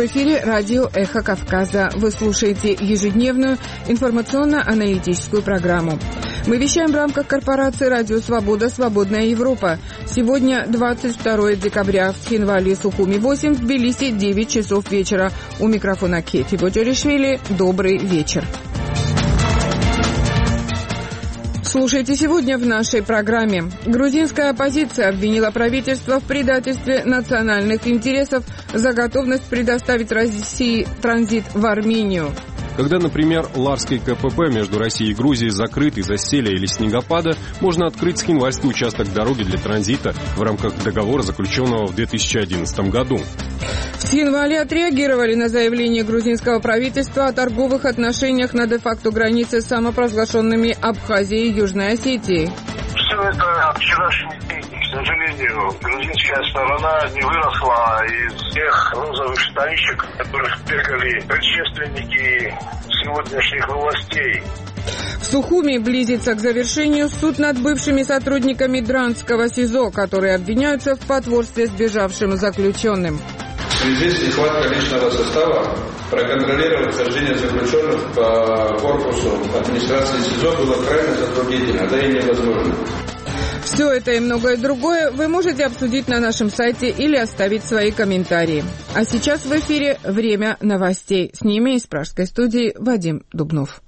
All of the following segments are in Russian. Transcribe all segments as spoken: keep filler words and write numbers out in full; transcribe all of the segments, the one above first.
В эфире радио «Эхо Кавказа». Вы слушаете ежедневную информационно-аналитическую программу. Мы вещаем в рамках корпорации «Радио Свобода. Свободная Европа». Сегодня двадцать второе декабря. В Цхинвале, Сухуми восемь, в Тбилиси девять часов вечера. У микрофона Кети Боджоришвили. Добрый вечер. Слушайте сегодня в нашей программе. Грузинская оппозиция обвинила правительство в предательстве национальных интересов за готовность предоставить России транзит в Армению. Когда, например, Ларский КПП между Россией и Грузией закрыт из-за селя или снегопада, можно открыть цхинвальский участок дороги для транзита в рамках договора, заключенного в две тысячи одиннадцатом году. В Цхинвале отреагировали на заявление грузинского правительства о торговых отношениях на де-факто границе с самопровозглашенными Абхазией и Южной Осетией. Все это вчерашний день. К сожалению, грузинская сторона не выросла из тех розовых штанишек, в которых бегали предшественники сегодняшних властей. В Сухуми близится к завершению суд над бывшими сотрудниками Дранского СИЗО, которые обвиняются в потворстве сбежавшим заключенным. В связи с нехваткой личного состава проконтролировать хождение заключенных по корпусу администрации СИЗО было крайне затруднительно, да и невозможно. Все это и многое другое вы можете обсудить на нашем сайте или оставить свои комментарии. А сейчас в эфире «Время новостей». С ними из пражской студии Вадим Дубнов.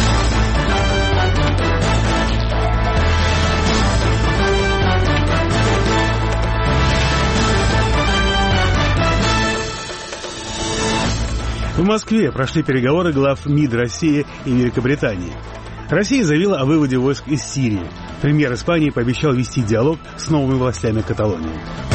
В Москве прошли переговоры глав МИД России и Великобритании. Россия заявила о выводе войск из Сирии. Премьер Испании пообещал вести диалог с новыми властями Каталонии.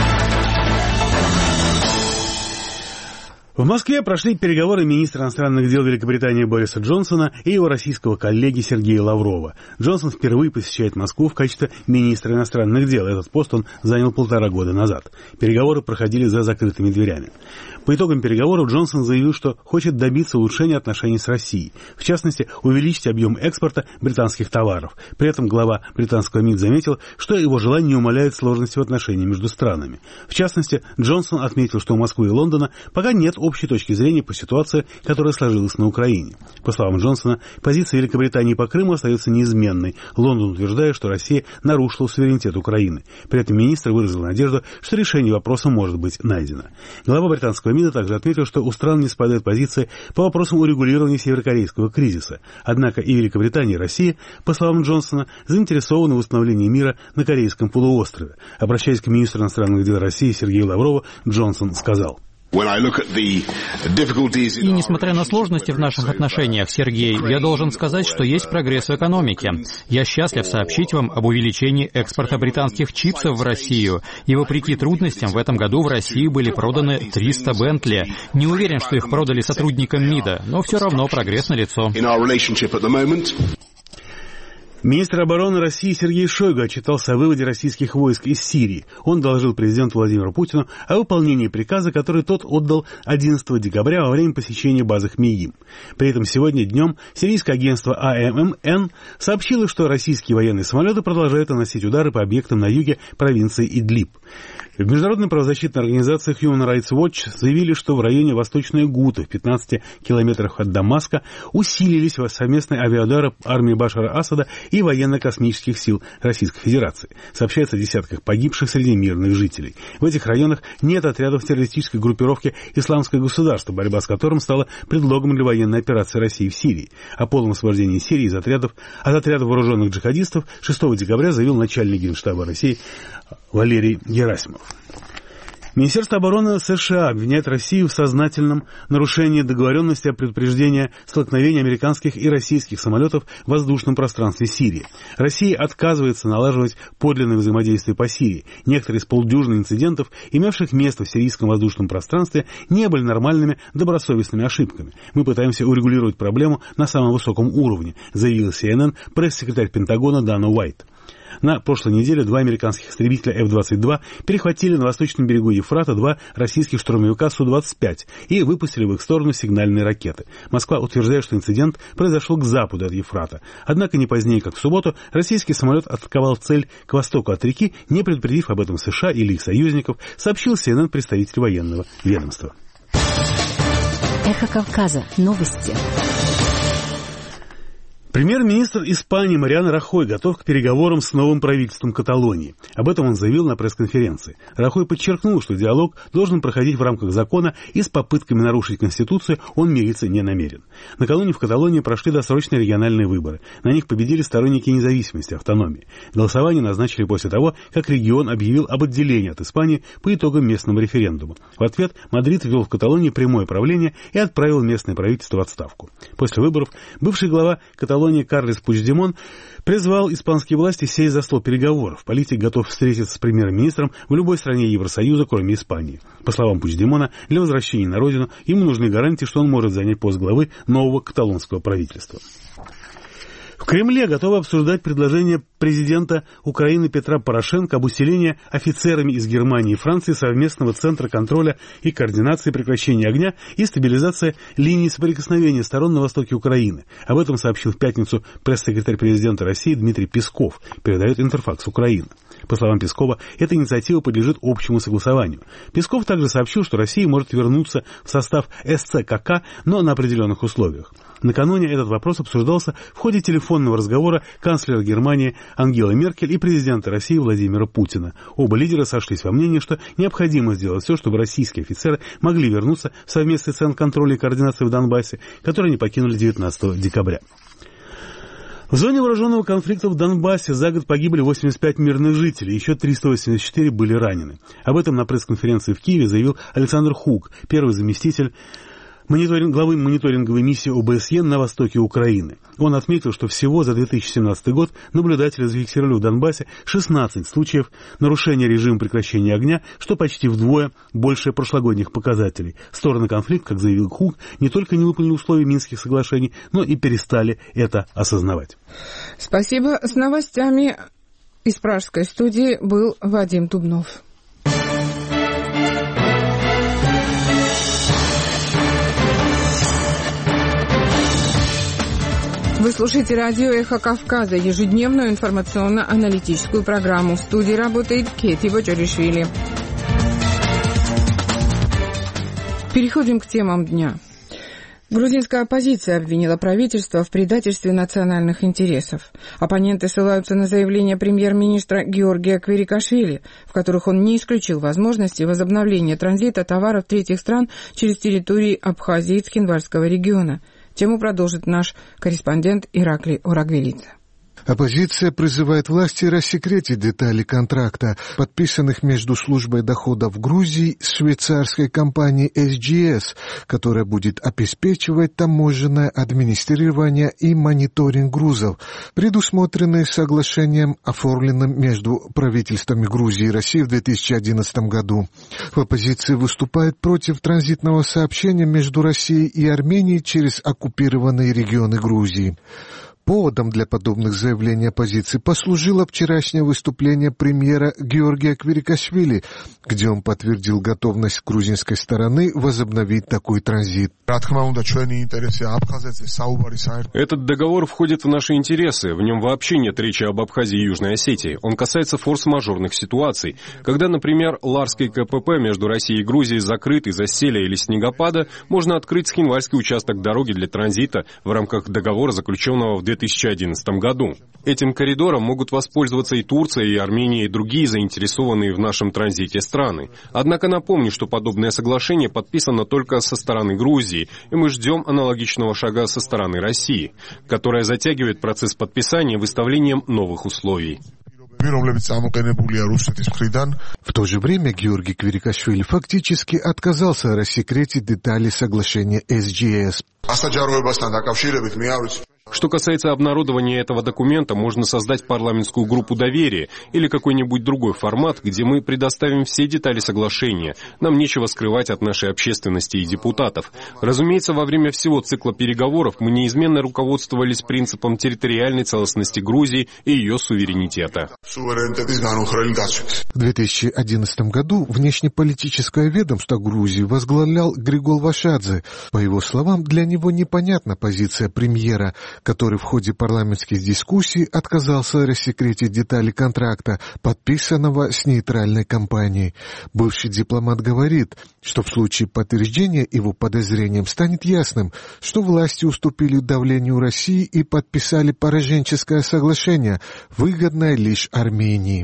В Москве прошли переговоры министра иностранных дел Великобритании Бориса Джонсона и его российского коллеги Сергея Лаврова. Джонсон впервые посещает Москву в качестве министра иностранных дел. Этот пост он занял полтора года назад. Переговоры проходили за закрытыми дверями. По итогам переговоров Джонсон заявил, что хочет добиться улучшения отношений с Россией. В частности, увеличить объем экспорта британских товаров. При этом глава британского МИД заметил, что его желание не умаляет сложности в отношениях между странами. В частности, Джонсон отметил, что у Москвы и Лондона пока нет общей точки зрения по ситуации, которая сложилась на Украине. По словам Джонсона, позиция Великобритании по Крыму остается неизменной. Лондон утверждает, что Россия нарушила суверенитет Украины. При этом министр выразил надежду, что решение вопроса может быть найдено. Глава британского МИДа также отметил, что у стран не совпадают позиции по вопросам урегулирования северокорейского кризиса. Однако и Великобритания, и Россия, по словам Джонсона, заинтересованы в установлении мира на Корейском полуострове. Обращаясь к министру иностранных дел России Сергею Лаврову, Джонсон сказал: И несмотря на сложности в наших отношениях, Сергей, я должен сказать, что есть прогресс в экономике. Я счастлив сообщить вам об увеличении экспорта британских чипсов в Россию. И вопреки трудностям, в этом году в России были проданы триста Бентли. Не уверен, что их продали сотрудникам МИДа, но все равно прогресс налицо. Министр обороны России Сергей Шойгу отчитался о выводе российских войск из Сирии. Он доложил президенту Владимиру Путину о выполнении приказа, который тот отдал одиннадцатого декабря во время посещения базы Хмейим. При этом сегодня днем сирийское агентство А Эм Эн сообщило, что российские военные самолеты продолжают наносить удары по объектам на юге провинции Идлиб. В международной правозащитной организации Human Rights Watch заявили, что в районе Восточной Гуты, в пятнадцати километрах от Дамаска, усилились совместные авиаудары армии Башара Асада и военно-космических сил Российской Федерации. Сообщается о десятках погибших среди мирных жителей. В этих районах нет отрядов террористической группировки «Исламское государство», борьба с которым стала предлогом для военной операции России в Сирии. О полном освобождении Сирии из отрядов, от отрядов вооруженных джихадистов шестого декабря заявил начальник Генштаба России Валерий Герасимов. Министерство обороны США обвиняет Россию в сознательном нарушении договоренности о предупреждении столкновения американских и российских самолетов в воздушном пространстве Сирии. Россия отказывается налаживать подлинное взаимодействие по Сирии. Некоторые из полдюжины инцидентов, имевших место в сирийском воздушном пространстве, не были нормальными добросовестными ошибками. Мы пытаемся урегулировать проблему на самом высоком уровне, заявил Си Эн Эн пресс-секретарь Пентагона Дана Уайт. На прошлой неделе два американских истребителя Эф двадцать два перехватили на восточном берегу Ефрата два российских штурмовика Су двадцать пять и выпустили в их сторону сигнальные ракеты. Москва утверждает, что инцидент произошел к западу от Ефрата. Однако не позднее, как в субботу, российский самолет атаковал цель к востоку от реки, не предупредив об этом США или их союзников, сообщил Си Эн Эн представитель военного ведомства. Эхо Кавказа. Новости. Премьер-министр Испании Мариано Рахой готов к переговорам с новым правительством Каталонии. Об этом он заявил на пресс-конференции. Рахой подчеркнул, что диалог должен проходить в рамках закона, и с попытками нарушить Конституцию он мириться не намерен. Накануне в Каталонии прошли досрочные региональные выборы. На них победили сторонники независимости, автономии. Голосование назначили после того, как регион объявил об отделении от Испании по итогам местного референдума. В ответ Мадрид ввел в Каталонии прямое правление и отправил местное правительство в отставку. После выборов бывший глава Каталонии Карлес Пучдемон призвал испанские власти сесть за стол переговоров. Политик готов встретиться с премьер-министром в любой стране Евросоюза, кроме Испании. По словам Пучдемона, для возвращения на родину ему нужны гарантии, что он может занять пост главы нового каталонского правительства. В Кремле готовы обсуждать предложение президента Украины Петра Порошенко об усилении офицерами из Германии и Франции совместного центра контроля и координации прекращения огня и стабилизации линии соприкосновения сторон на востоке Украины. Об этом сообщил в пятницу пресс-секретарь президента России Дмитрий Песков, передает Интерфакс Украина. По словам Пескова, эта инициатива подлежит общему согласованию. Песков также сообщил, что Россия может вернуться в состав эс цэ ка ка, но на определенных условиях. Накануне этот вопрос обсуждался в ходе телефонного разговора канцлера Германии Ангелы Меркель и президента России Владимира Путина. Оба лидера сошлись во мнении, что необходимо сделать все, чтобы российские офицеры могли вернуться в совместный центр контроля и координации в Донбассе, который они покинули девятнадцатого декабря. В зоне вооруженного конфликта в Донбассе за год погибли восемьдесят пять мирных жителей, еще триста восемьдесят четыре были ранены. Об этом на пресс-конференции в Киеве заявил Александр Хук, первый заместитель Мониторинг, главы мониторинговой миссии о бэ эс е на востоке Украины. Он отметил, что всего за две тысячи семнадцатый год наблюдатели зафиксировали в Донбассе шестнадцать случаев нарушения режима прекращения огня, что почти вдвое больше прошлогодних показателей. Стороны конфликта, как заявил Хук, не только не выполнили условия Минских соглашений, но и перестали это осознавать. Спасибо. С новостями из пражской студии был Вадим Дубнов. Вы слушаете радио «Эхо Кавказа», ежедневную информационно-аналитическую программу. В студии работает Кети Бочаришвили. Переходим к темам дня. Грузинская оппозиция обвинила правительство в предательстве национальных интересов. Оппоненты ссылаются на заявления премьер-министра Георгия Кверикашвили, в которых он не исключил возможности возобновления транзита товаров третьих стран через территории Абхазии и Цхинвальского региона. Тему продолжит наш корреспондент Ираклий Орагвелидзе. Оппозиция призывает власти рассекретить детали контракта, подписанных между службой доходов Грузии с швейцарской компанией эс джи эс, которая будет обеспечивать таможенное администрирование и мониторинг грузов, предусмотренные соглашением, оформленным между правительствами Грузии и России в две тысячи одиннадцатом году. В оппозиции выступает против транзитного сообщения между Россией и Арменией через оккупированные регионы Грузии. Поводом для подобных заявлений оппозиции послужило вчерашнее выступление премьера Георгия Кверикашвили, где он подтвердил готовность грузинской стороны возобновить такой транзит. Этот договор входит в наши интересы. В нем вообще нет речи об Абхазии и Южной Осетии. Он касается форс-мажорных ситуаций. Когда, например, Ларский ка пэ пэ между Россией и Грузией закрыт из-за селя или снегопада, можно открыть Цхинвальский участок дороги для транзита в рамках договора, заключенного в две тысячи одиннадцатом году. Этим коридором могут воспользоваться и Турция, и Армения, и другие заинтересованные в нашем транзите страны. Однако напомню, что подобное соглашение подписано только со стороны Грузии, и мы ждем аналогичного шага со стороны России, которая затягивает процесс подписания выставлением новых условий. В то же время Георгий Кверикашвили фактически отказался рассекретить детали соглашения эс джи эс. Что касается обнародования этого документа, можно создать парламентскую группу доверия или какой-нибудь другой формат, где мы предоставим все детали соглашения. Нам нечего скрывать от нашей общественности и депутатов. Разумеется, во время всего цикла переговоров мы неизменно руководствовались принципом территориальной целостности Грузии и ее суверенитета. В две тысячи одиннадцатом году внешнеполитическое ведомство Грузии возглавлял Григол Вашадзе. По его словам, для него непонятна позиция премьера, который в ходе парламентских дискуссий отказался рассекретить детали контракта, подписанного с нейтральной компанией. Бывший дипломат говорит, что в случае подтверждения его подозрениям станет ясным, что власти уступили давлению России и подписали пораженческое соглашение, выгодное лишь Армении.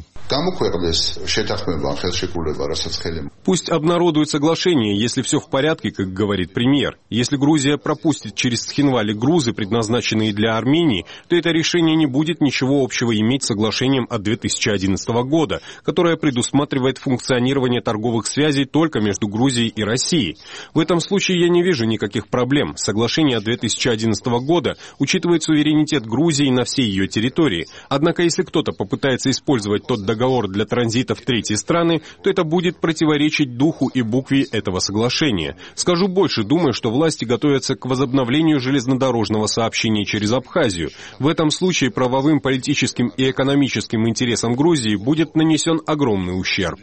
Пусть обнародуют соглашение, если все в порядке, как говорит премьер. Если Грузия пропустит через Цхинвали грузы, предназначенные для Армении, то это решение не будет ничего общего иметь с соглашением от две тысячи одиннадцатого года, которое предусматривает функционирование торговых связей только между Грузией и Россией. В этом случае я не вижу никаких проблем. Соглашение от две тысячи одиннадцатого года учитывает суверенитет Грузии на всей ее территории. Однако, если кто-то попытается использовать тот договор, договор для транзита в третьи страны, то это будет противоречить духу и букве этого соглашения. Скажу больше, думаю, что власти готовятся к возобновлению железнодорожного сообщения через Абхазию. В этом случае правовым, политическим и экономическим интересам Грузии будет нанесен огромный ущерб.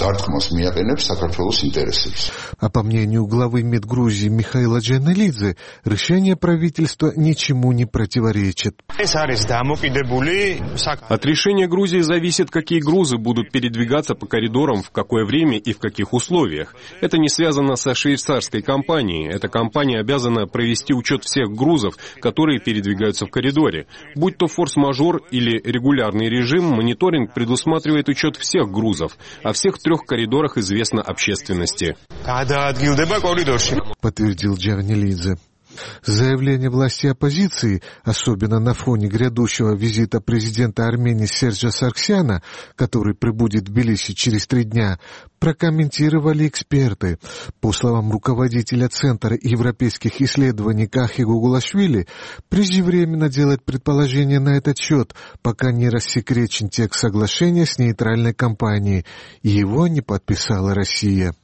А по мнению главы МИД Грузии Михаила Джанелидзе, решение правительства ничему не противоречит. От решения Грузии зависит, какие грузы будут передвигаться по коридорам, в какое время и в каких условиях. Это не связано со швейцарской компанией. Эта компания обязана провести учет всех грузов, которые передвигаются в коридоре. Будь то форс-мажор или регулярный режим, мониторинг предусматривает учет всех грузов, о всех трех коридорах известно общественности. Подтвердил Джанелидзе. Заявление власти оппозиции, особенно на фоне грядущего визита президента Армении Серджа Сарксяна, который прибудет в Тбилиси через три дня, прокомментировали эксперты. По словам руководителя Центра европейских исследований Кахи Гугулашвили, преждевременно делать предположения на этот счет, пока не рассекречен текст соглашения с нейтральной компанией. Его не подписала Россия.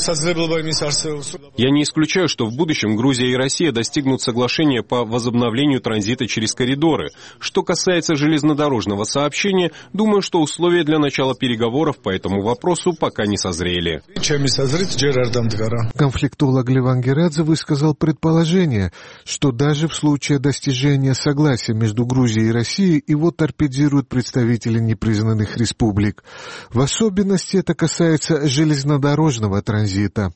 Я не исключаю, что в будущем Грузия и Россия достигнут соглашения по возобновлению транзита через коридоры. Что касается железнодорожного сообщения, думаю, что условия для начала переговоров по этому вопросу пока не созрели. Конфликтолог Леван Герадзе высказал предположение, что даже в случае достижения согласия между Грузией и Россией его торпедируют представители непризнанных республик. В особенности это касается железнодорожного транзита.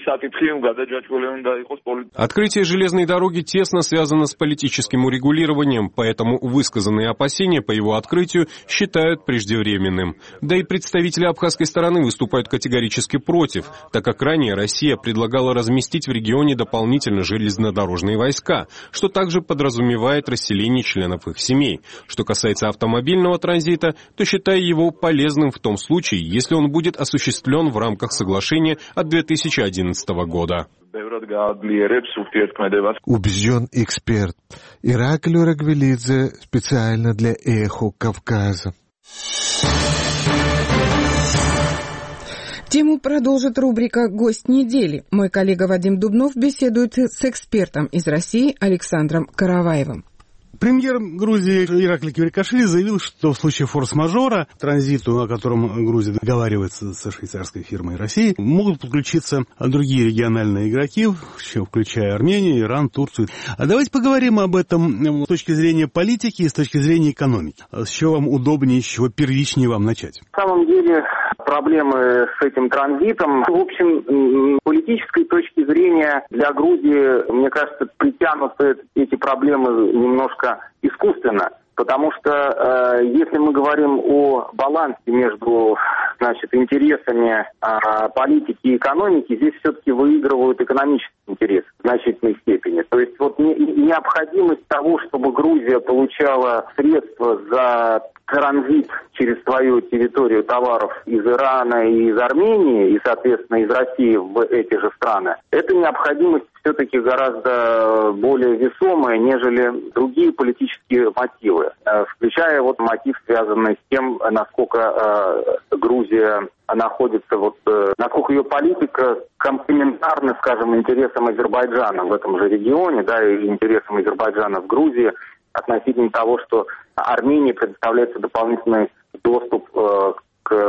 Открытие железной дороги тесно связано с политическим урегулированием, поэтому высказанные опасения по его открытию считают преждевременным. Да и представители абхазской стороны выступают категорически против, так как ранее Россия предлагала разместить в регионе дополнительно железнодорожные войска, что также подразумевает расселение членов их семей. Что касается автомобильного транзита, то считаю его полезным в том случае, если он будет осуществлен в рамках соглашения от две тысячи одиннадцатого года. Убежден эксперт. Ираклий Рагвелидзе специально для «Эхо Кавказа». Тему продолжит рубрика «Гость недели». Мой коллега Вадим Дубнов беседует с экспертом из России Александром Караваевым. Премьер Грузии Ираклий Кверикашвили заявил, что в случае форс-мажора, транзиту, о котором Грузия договаривается со швейцарской фирмой России, могут подключиться другие региональные игроки, включая Армению, Иран, Турцию. А давайте поговорим об этом с точки зрения политики и с точки зрения экономики. С чего вам удобнее, с чего первичнее вам начать? На самом деле проблемы с этим транзитом, в общем, с политической точки зрения для Грузии, мне кажется, притянуты эти проблемы немножко искусственно, потому что э, если мы говорим о балансе между, значит, интересами э, политики и экономики, здесь все-таки выигрывают экономические интересы в значительной степени. То есть вот не, необходимость того, чтобы Грузия получала средства за транзит через свою территорию товаров из Ирана и из Армении, и, соответственно, из России в эти же страны, эта необходимость все-таки гораздо более весомая, нежели другие политические мотивы, включая вот мотив, связанный с тем, насколько э, Грузия находится, вот, э, насколько ее политика комплементарна, скажем, интересам Азербайджана в этом же регионе, да, и интересам Азербайджана в Грузии, относительно того, что Армении предоставляется дополнительный доступ э, к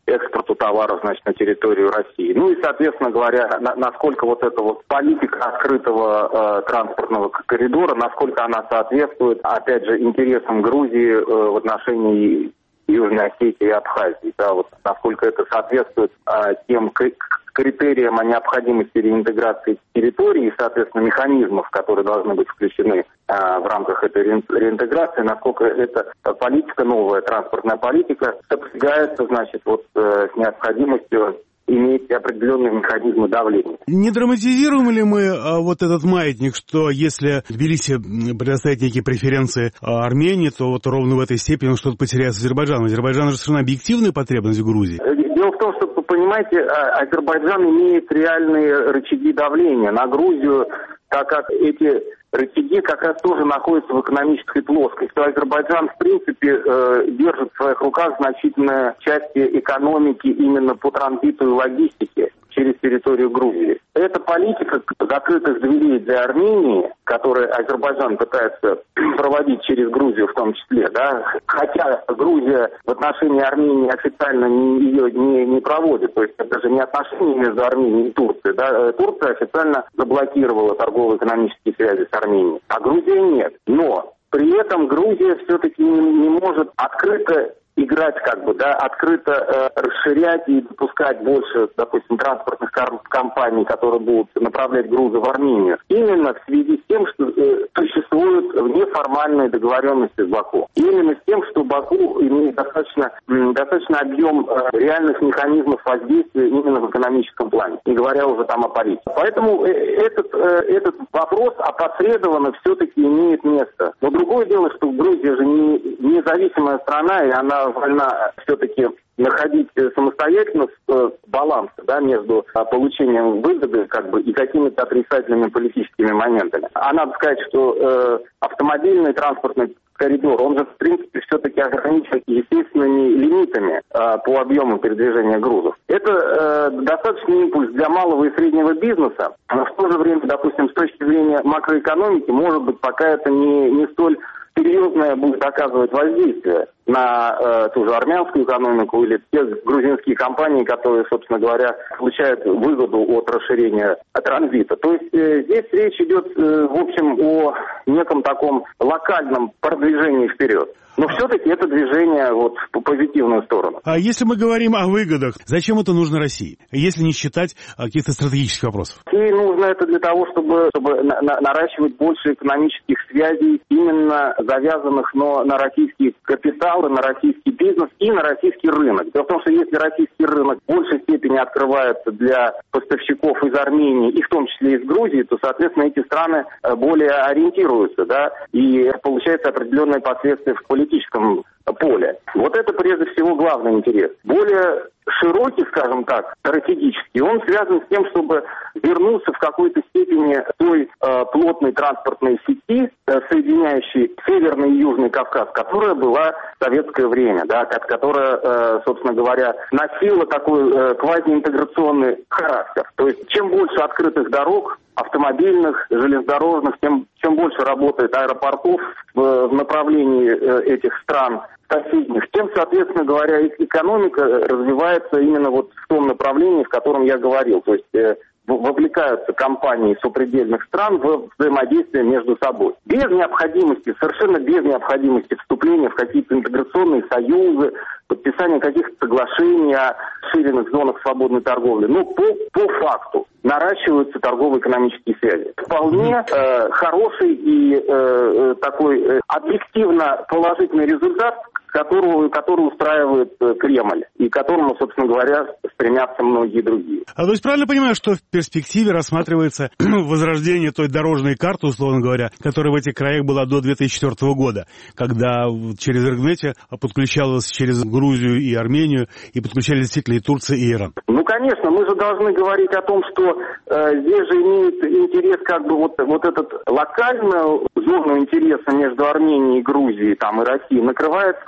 экспорту товаров, значит, на территорию России. Ну и, соответственно говоря, на, насколько вот эта вот политика открытого э, транспортного коридора, насколько она соответствует, опять же, интересам Грузии э, в отношении Южной Осетии и Абхазии, да, вот насколько это соответствует э, тем критериям о необходимости реинтеграции территории и, соответственно, механизмов, которые должны быть включены а, в рамках этой реинтеграции, насколько эта политика, новая транспортная политика, сопрягается, значит, вот э, с необходимостью иметь определенные механизмы давления. Не драматизируем ли мы а, вот этот маятник, что если Тбилиси предоставит некие преференции а, Армении, то вот ровно в этой степени он что-то потеряет с Азербайджаном? Азербайджан же совершенно объективная потребность в Грузии. Дело в том, что, понимаете, Азербайджан имеет реальные рычаги давления на Грузию, так как эти рычаги как раз тоже находятся в экономической плоскости. Азербайджан, в принципе, э, держит в своих руках значительные части экономики именно по транзиту и логистике через территорию Грузии. Эта политика закрытых дверей для Армении, которую Азербайджан пытается проводить через Грузию в том числе, да, хотя Грузия в отношении Армении официально не, ее не, не проводит, то есть это же не отношения между Арменией и Турцией, да, Турция официально заблокировала торгово-экономические связи с Арменией, а Грузия нет. Но при этом Грузия все-таки не, не может открыто играть, как бы, да, открыто э, расширять и допускать больше, допустим, транспортных компаний, которые будут направлять грузы в Армению. Именно в связи с тем, что э, существуют неформальные договоренности с Баку. Именно с тем, что Баку имеет достаточно, э, достаточно объем э, реальных механизмов воздействия именно в экономическом плане, не говоря уже там о политике. Поэтому э, этот, э, этот вопрос опосредованно все-таки имеет место. Но другое дело, что Грузия же не независимая страна, и она вольна все-таки находить самостоятельно баланс, да, между получением выгоды, как бы, и какими-то отрицательными политическими моментами. А надо сказать, что э, автомобильный транспортный коридор, он же, в принципе, все-таки ограничен естественными лимитами э, по объему передвижения грузов. Это э, достаточный импульс для малого и среднего бизнеса, но в то же время, допустим, с точки зрения макроэкономики, может быть, пока это не, не столь серьезное будет оказывать воздействие на э, ту же армянскую экономику или те грузинские компании, которые, собственно говоря, получают выгоду от расширения транзита. То есть э, здесь речь идет, э, в общем, о неком таком локальном продвижении вперед. Но все-таки это движение вот в позитивную сторону. А если мы говорим о выгодах, зачем это нужно России, если не считать каких-то стратегических вопросов? России нужно это для того, чтобы, чтобы на, на, наращивать больше экономических связей, именно завязанных но на российский капитал, на российский бизнес и на российский рынок. Дело в том, что если российский рынок в большей степени открывается для поставщиков из Армении и в том числе из Грузии, то, соответственно, эти страны более ориентируются, да, и получается определенные последствия в политическом поле. Вот это прежде всего главный интерес. Более широкий, скажем так, стратегический, он связан с тем, чтобы вернуться в какой-то степени той э, плотной транспортной сети, э, соединяющей Северный и Южный Кавказ, которая была в советское время, да, которая, э, собственно говоря, носила такой э, квазиинтеграционный характер. То есть чем больше открытых дорог, автомобильных, железнодорожных, тем, чем больше работает аэропортов в, в направлении э, этих стран соседних, тем, соответственно говоря, их экономика развивается именно вот в том направлении, в котором я говорил. То есть э, вовлекаются компании сопредельных стран в взаимодействие между собой. Без необходимости, совершенно без необходимости вступления в какие-то интеграционные союзы, подписания каких-то соглашений о расширенных зонах свободной торговли. Но по, по факту наращиваются торгово-экономические связи. Вполне э, хороший и э, такой э, объективно положительный результат, которого, который устраивает э, Кремль, и к которому, собственно говоря, стремятся многие другие. А то есть правильно понимаю, что в перспективе рассматривается возрождение той дорожной карты, условно говоря, которая в этих краях была до две тысячи четвёртого года, когда через Эргнете подключалась через Грузию и Армению, и подключались действительно и Турция, и Иран? Ну, конечно, мы же должны говорить о том, что э, здесь же имеет интерес как бы вот, вот этот локальную зону интереса между Арменией и Грузией, там, и Россией накрывается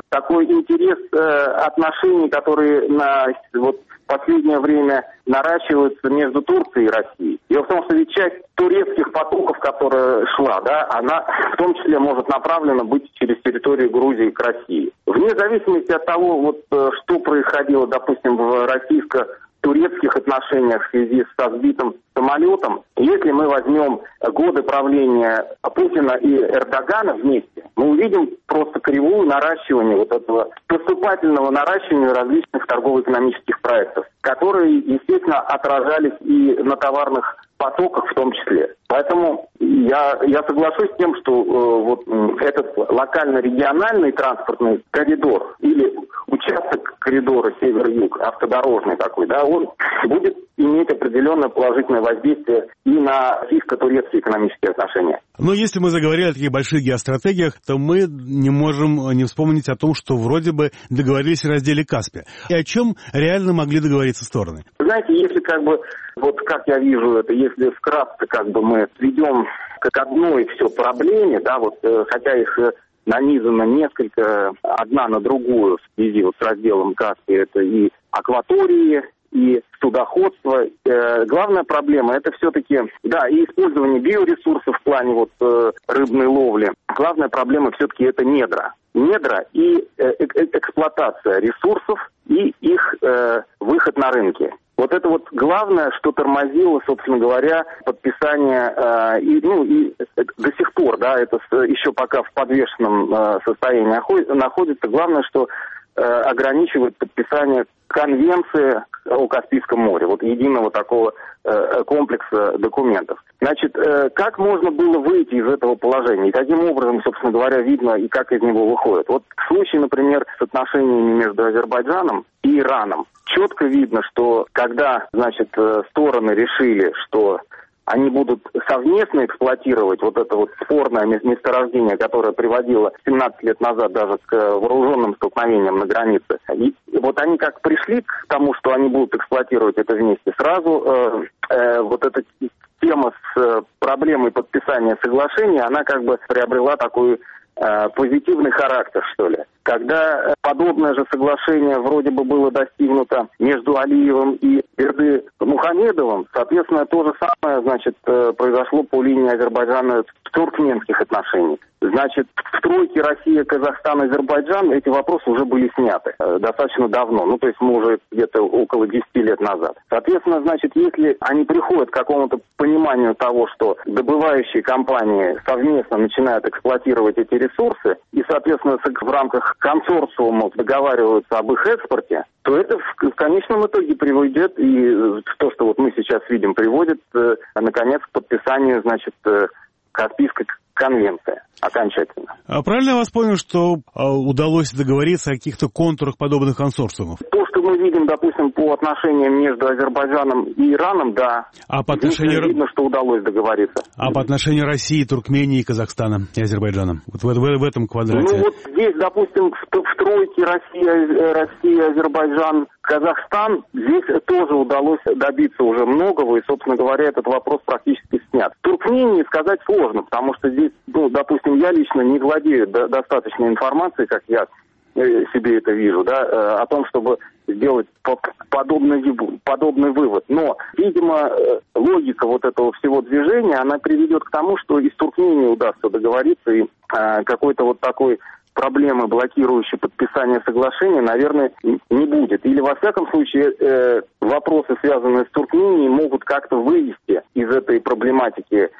такой интерес э, отношений, которые на вот в последнее время наращиваются между Турцией и Россией. Дело в том, что ведь часть турецких потоков, которая шла, да, она в том числе может направлена быть через территорию Грузии к России. Вне зависимости от того, вот, что происходило, допустим, в российско-турецких отношениях в связи со сбитым самолетом, если мы возьмем годы правления Путина и Эрдогана вместе, мы увидим просто кривую наращивания вот этого поступательного наращивания различных торгово-экономических проектов, которые, естественно, отражались и на товарных потоках в том числе. Поэтому я, я соглашусь с тем, что э, вот этот локально-региональный транспортный коридор или участок коридора север-юг, автодорожный такой, да, он будет иметь определенное положительное воздействие и на российско-турецкие экономические отношения. Но если мы заговорили о таких больших геостратегиях, то мы не можем не вспомнить о том, что вроде бы договорились о разделе Каспия. И о чем реально могли договориться стороны? Знаете, если как бы, вот как я вижу это, если вкратце как бы мы сведем к одной все проблеме, да, вот, хотя их нанизано несколько, одна на другую в связи вот с разделом Каспия, это и акватории, и судоходство. Э, главная проблема это все-таки, да, и использование биоресурсов в плане вот э, рыбной ловли. Главная проблема все-таки это недра. Недра и э, э, эксплуатация ресурсов и их э, выход на рынки. Вот это вот главное, что тормозило, собственно говоря, подписание, э, и, ну, и до сих пор, да, это с, еще пока в подвешенном э, состоянии находится. Главное, что э, ограничивает подписание конвенции о Каспийском море, вот единого такого э, комплекса документов. Значит, э, как можно было выйти из этого положения? И каким образом, собственно говоря, видно и как из него выходит? Вот в случае, например, с отношениями между Азербайджаном и Ираном, четко видно, что когда, значит, стороны решили, что они будут совместно эксплуатировать вот это вот спорное месторождение, которое приводило семнадцать лет назад даже к вооруженным столкновениям на границе. И вот они как пришли к тому, что они будут эксплуатировать это вместе, сразу э, э, вот эта тема с э, проблемой подписания соглашения, она как бы приобрела такой э, позитивный характер, что ли. Когда подобное же соглашение вроде бы было достигнуто между Алиевым и Берды Мухамедовым, соответственно, то же самое, значит, произошло по линии Азербайджана в туркменских отношениях. Значит, в тройке Россия, Казахстан, Азербайджан эти вопросы уже были сняты э, достаточно давно, ну, то есть мы уже где-то около десяти лет назад. Соответственно, значит, если они приходят к какому-то пониманию того, что добывающие компании совместно начинают эксплуатировать эти ресурсы и, соответственно, в рамках консорциумов договариваются об их экспорте, то это в, в конечном итоге приведет, и то, что вот мы сейчас видим, приводит, э, наконец, к подписанию, значит, э, Каспийской конвенции окончательно. А правильно я вас понял, что а, удалось договориться о каких-то контурах подобных консорциумов? То, что мы видим, допустим, по отношениям между Азербайджаном и Ираном, да. А по отношению... видно, что удалось договориться. А по отношению России, Туркмении, Казахстана и Азербайджана? Вот в, в, в этом квадрате. Ну вот здесь, допустим, в, в тройке Россия, Россия, Азербайджан, Казахстан, здесь тоже удалось добиться уже многого, и, собственно говоря, этот вопрос практически снят. В Туркмении сказать сложно, потому что здесь, ну, допустим, я лично не владею до- достаточной информацией, как я э, себе это вижу, да, э, о том, чтобы сделать по- подобный, подобный вывод. Но, видимо, э, логика вот этого всего движения, она приведет к тому, что и с Туркменией удастся договориться, и э, какой-то вот такой проблемы, блокирующей подписание соглашения, наверное, не будет. Или, во всяком случае, э, вопросы, связанные с Туркменией, могут как-то вывести из этой проблематики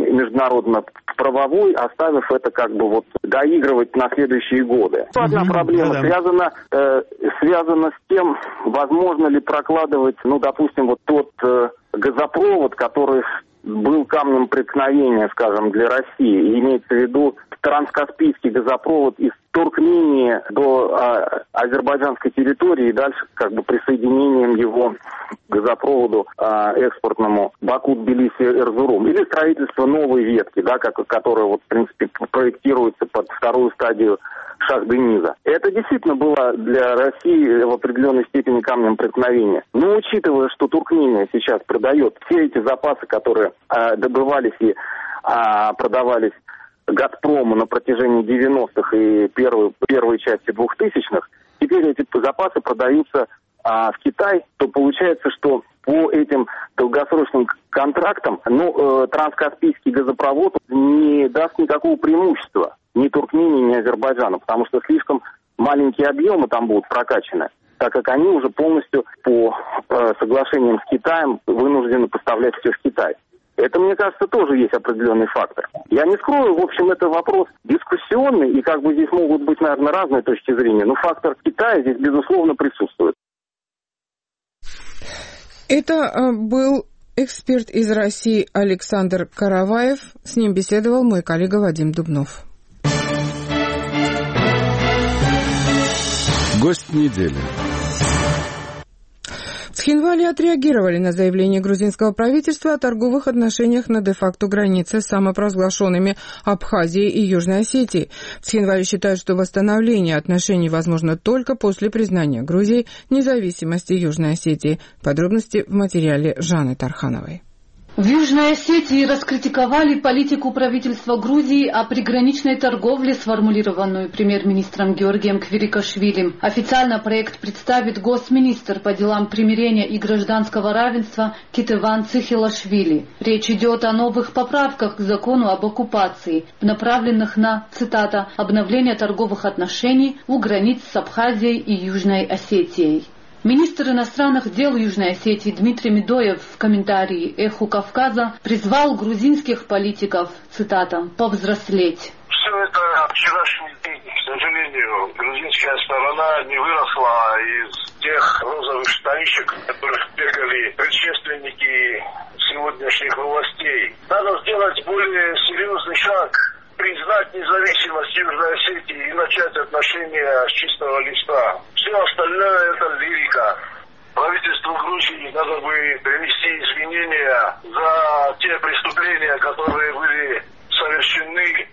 международно-правовой, оставив это как бы вот доигрывать на следующие годы. Одна mm-hmm. проблема yeah, связана, э, связана с тем, возможно ли прокладывать, ну, допустим, вот тот э, газопровод, который был камнем преткновения, скажем, для России. И имеется в виду транскаспийский газопровод из Туркмении до а, азербайджанской территории и дальше как бы присоединением его к газопроводу а, экспортному Баку-Тбилиси-Эрзурум. Или строительство новой ветки, да, как, которая вот, в принципе, проектируется под вторую стадию Шах-Дениза. Это действительно было для России в определенной степени камнем преткновения. Но учитывая, что Туркмения сейчас продает все эти запасы, которые а, добывались и а, продавались «Газпрому» на протяжении девяностых и первой, первой части двухтысячных, теперь эти запасы продаются а, в Китай, то получается, что по этим долгосрочным контрактам ну, э, транскаспийский газопровод не даст никакого преимущества ни Туркмении, ни Азербайджану, потому что слишком маленькие объемы там будут прокачаны, так как они уже полностью по э, соглашениям с Китаем вынуждены поставлять все в Китай. Это, мне кажется, тоже есть определенный фактор. Я не скрою, в общем, это вопрос дискуссионный, и как бы здесь могут быть, наверное, разные точки зрения, но фактор Китая здесь, безусловно, присутствует. Это был эксперт из России Александр Караваев. С ним беседовал мой коллега Вадим Дубнов. Гость недели. В Цхинвале отреагировали на заявление грузинского правительства о торговых отношениях на де-факто границе с самопровозглашенными Абхазией и Южной Осетией. В Цхинвале считают, что восстановление отношений возможно только после признания Грузией независимости Южной Осетии. Подробности в материале Жанны Тархановой. В Южной Осетии раскритиковали политику правительства Грузии о приграничной торговле, сформулированную премьер-министром Георгием Квирикашвили. Официально проект представит госминистр по делам примирения и гражданского равенства Кетеван Цихилашвили. Речь идет о новых поправках к закону об оккупации, направленных на, цитата, «обновление торговых отношений у границ с Абхазией и Южной Осетией». Министр иностранных дел Южной Осетии Дмитрий Медоев в комментарии «Эху Кавказа» призвал грузинских политиков, цитата, «повзрослеть». Все это вчерашний день. К сожалению, грузинская сторона не выросла из тех розовых штанишек, в которых бегали предшественники сегодняшних властей. Надо сделать более серьезный шаг, признать независимость Южной Осетии и начать отношения с чистого листа. Все остальное это лирика. Правительству Грузии надо бы принести извинения за те преступления, которые были совершены,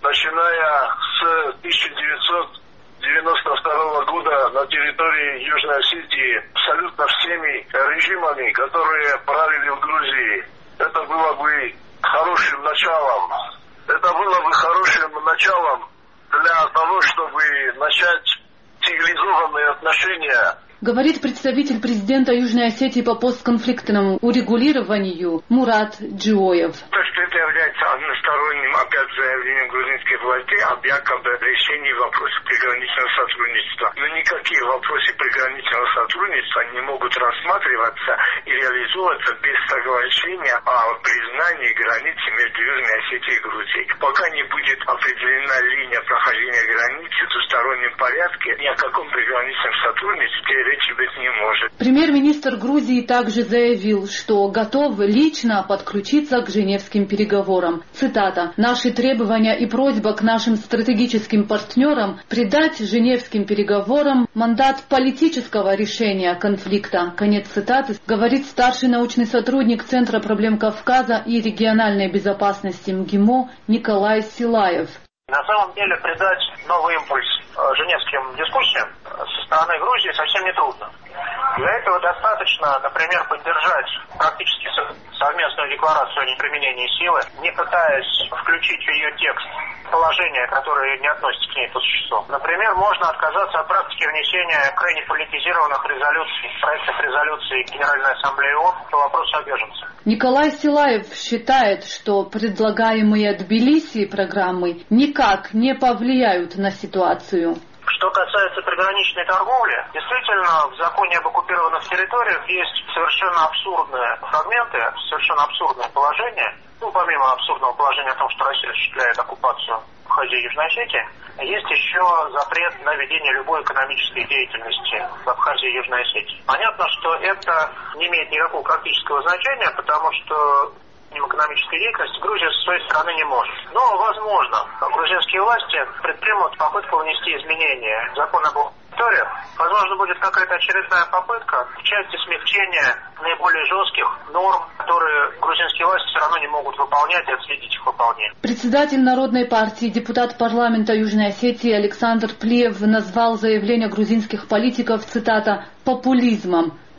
начиная с тысяча девятьсот девяносто второго года на территории Южной Осетии абсолютно всеми режимами, которые правили в Грузии. Это было бы хорошим началом. Это было бы хорошим началом для того, чтобы начать цивилизованные отношения. Говорит представитель президента Южной Осетии по постконфликтному урегулированию Мурат Джиоев. То, что это является односторонним опять заявлением грузинских властей об якобы решении вопроса приграничного сотрудничества. Но никакие вопросы приграничного сотрудничества не могут рассматриваться и реализовываться без соглашения о признании границы между Южной Осетией и Грузией. Пока не будет определена линия прохождения границы в двустороннем порядке, ни о каком приграничном сотрудничестве речи быть не может. Премьер-министр Грузии также заявил, что готов лично подключиться к Женевским переговорам. Цитата. «Наши требования и просьба к нашим стратегическим партнерам придать Женевским переговорам мандат политического решения конфликта». Конец цитаты, говорит старший научный сотрудник Центра проблем Кавказа и региональной безопасности МГИМО Николай Силаев. На самом деле придать новый импульс женевским дискуссиям со стороны Грузии совсем не трудно. Для этого достаточно, например, поддержать практически совместную декларацию о неприменении силы, не пытаясь включить в ее текст положения, которые не относятся к ней по существу. Например, можно отказаться от практики внесения крайне политизированных резолюций, проектов резолюции Генеральной Ассамблеи ООН по вопросу о беженцах. Николай Силаев считает, что предлагаемые Тбилиси программы никак не повлияют на ситуацию. Что касается приграничной торговли, действительно, в законе об оккупированных территориях есть совершенно абсурдные фрагменты, совершенно абсурдное положение. Ну, помимо абсурдного положения о том, что Россия осуществляет оккупацию Абхазии и Южной Осетии, есть еще запрет на ведение любой экономической деятельности в Абхазии и Южной Осетии. Понятно, что это не имеет никакого практического значения, потому что экономической деятельности Грузия со своей стороны не может. Но, возможно, грузинские власти предпримут попытку внести изменения в закон об оккупации. Возможно, будет какая-то очередная попытка в части смягчения наиболее жестких норм, которые грузинские власти все равно не могут выполнять и отследить их выполнение. Председатель Народной партии, депутат парламента Южной Осетии Александр Плиев назвал заявление грузинских политиков, цитата, «популизмом».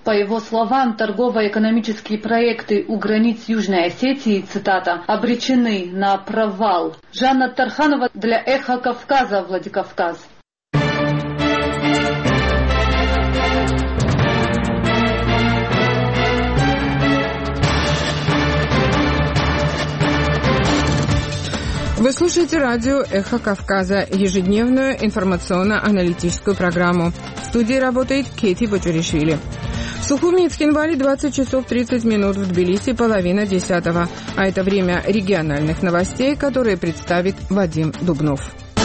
По его словам, торгово-экономические проекты у границ Южной Осетии, цитата, обречены на провал. Жанна Тарханова для «Эхо Кавказа», Владикавказ. Вы слушаете радио «Эхо Кавказа», ежедневную информационно-аналитическую программу. В студии работает Кети Бочуришвили. В Сухуми и Цхинвале двадцать часов тридцать минут, в Тбилиси половина десятого. А это время региональных новостей, которые представит Вадим Дубнов.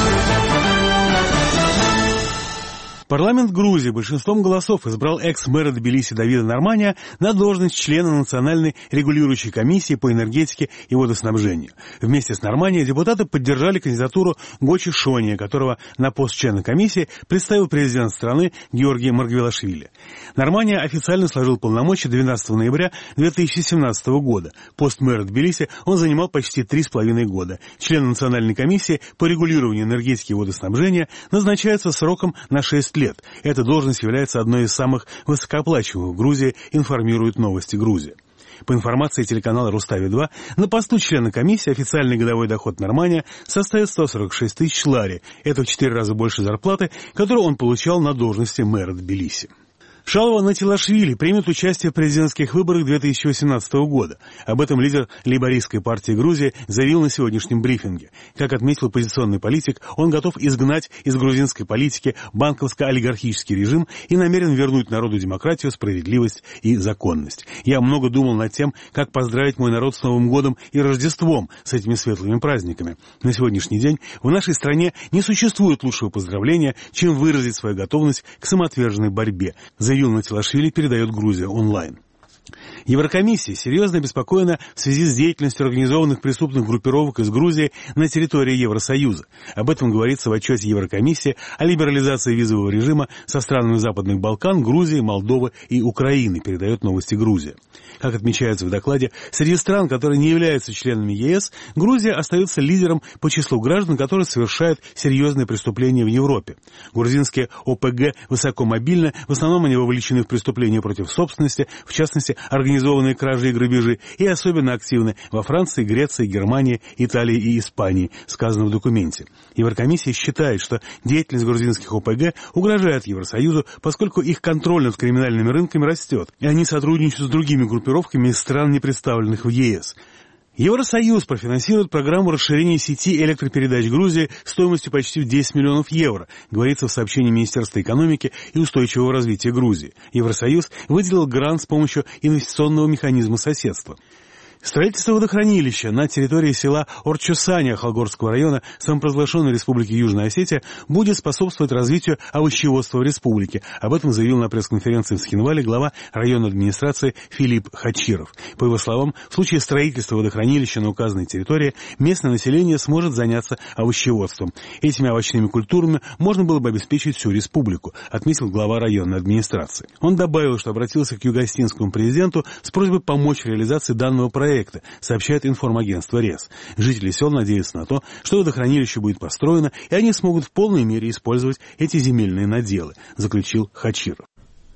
Парламент Грузии большинством голосов избрал экс-мэра Тбилиси Давида Нормания на должность члена Национальной регулирующей комиссии по энергетике и водоснабжению. Вместе с Нормания депутаты поддержали кандидатуру Гочи Шония, которого на пост члена комиссии представил президент страны Георгий Маргвелашвили. Нормания официально сложил полномочия двенадцатого ноября две тысячи семнадцатого года. Пост мэра Тбилиси он занимал почти три с половиной года. Член Национальной комиссии по регулированию энергетики и водоснабжения назначается сроком на шесть лет. Эта должность является одной из самых высокооплачиваемых в Грузии, информирует «Новости Грузии». По информации телеканала «Рустави-два», на посту члена комиссии официальный годовой доход Нормания составит сто сорок шесть тысяч лари. Это в четыре раза больше зарплаты, которую он получал на должности мэра Тбилиси. Шалва Натилашвили примет участие в президентских выборах две тысячи восемнадцатого года. Об этом лидер лейбористской партии Грузии заявил на сегодняшнем брифинге. Как отметил оппозиционный политик, он готов изгнать из грузинской политики банковско-олигархический режим и намерен вернуть народу демократию, справедливость и законность. Я много думал над тем, как поздравить мой народ с Новым годом и Рождеством, с этими светлыми праздниками. На сегодняшний день в нашей стране не существует лучшего поздравления, чем выразить свою готовность к самоотверженной борьбе, заявил Натилашвили, передает Грузия онлайн. Еврокомиссия серьезно обеспокоена в связи с деятельностью организованных преступных группировок из Грузии на территории Евросоюза. Об этом говорится в отчете Еврокомиссии о либерализации визового режима со странами Западных Балкан, Грузии, Молдовы и Украины, передает «Новости Грузия». Как отмечается в докладе, среди стран, которые не являются членами ЕС, Грузия остается лидером по числу граждан, которые совершают серьезные преступления в Европе. Грузинские О Пэ Гэ высоко мобильны, в основном они вовлечены в преступления против собственности, в частности, организованные кражи и грабежи, и особенно активны во Франции, Греции, Германии, Италии и Испании, сказано в документе. Еврокомиссия считает, что деятельность грузинских О Пэ Гэ угрожает Евросоюзу, поскольку их контроль над криминальными рынками растет, и они сотрудничают с другими группировками из стран, не представленных в ЕС. Евросоюз профинансирует программу расширения сети электропередач Грузии стоимостью почти в десять миллионов евро, говорится в сообщении Министерства экономики и устойчивого развития Грузии. Евросоюз выделил грант с помощью инвестиционного механизма соседства. Строительство водохранилища на территории села Орчусаня Холгорского района самопровозглашенной Республики Южная Осетия будет способствовать развитию овощеводства в республике. Об этом заявил на пресс-конференции в Цхинвале глава районной администрации Филипп Хачиров. По его словам, в случае строительства водохранилища на указанной территории местное население сможет заняться овощеводством. Этими овощными культурами можно было бы обеспечить всю республику, отметил глава районной администрации. Он добавил, что обратился к югоостинскому президенту с просьбой помочь в реализации данного проекта, сообщает информагентство РЕС. Жители сел надеются на то, что водохранилище будет построено, и они смогут в полной мере использовать эти земельные наделы, заключил Хачиров.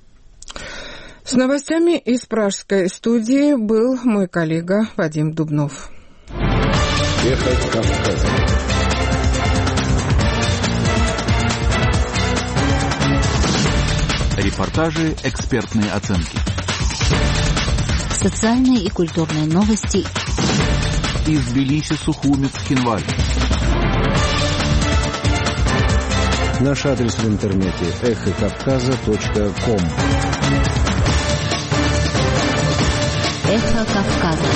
С новостями из пражской студии был мой коллега Вадим Дубнов. Ехать Кавказа. Репортажи, экспертные оценки. Социальные и культурные новости из Тбилиси, Сухуми, Цхинвале. Наш адрес в интернете эхо кавказа точка ком. Эхо Кавказа.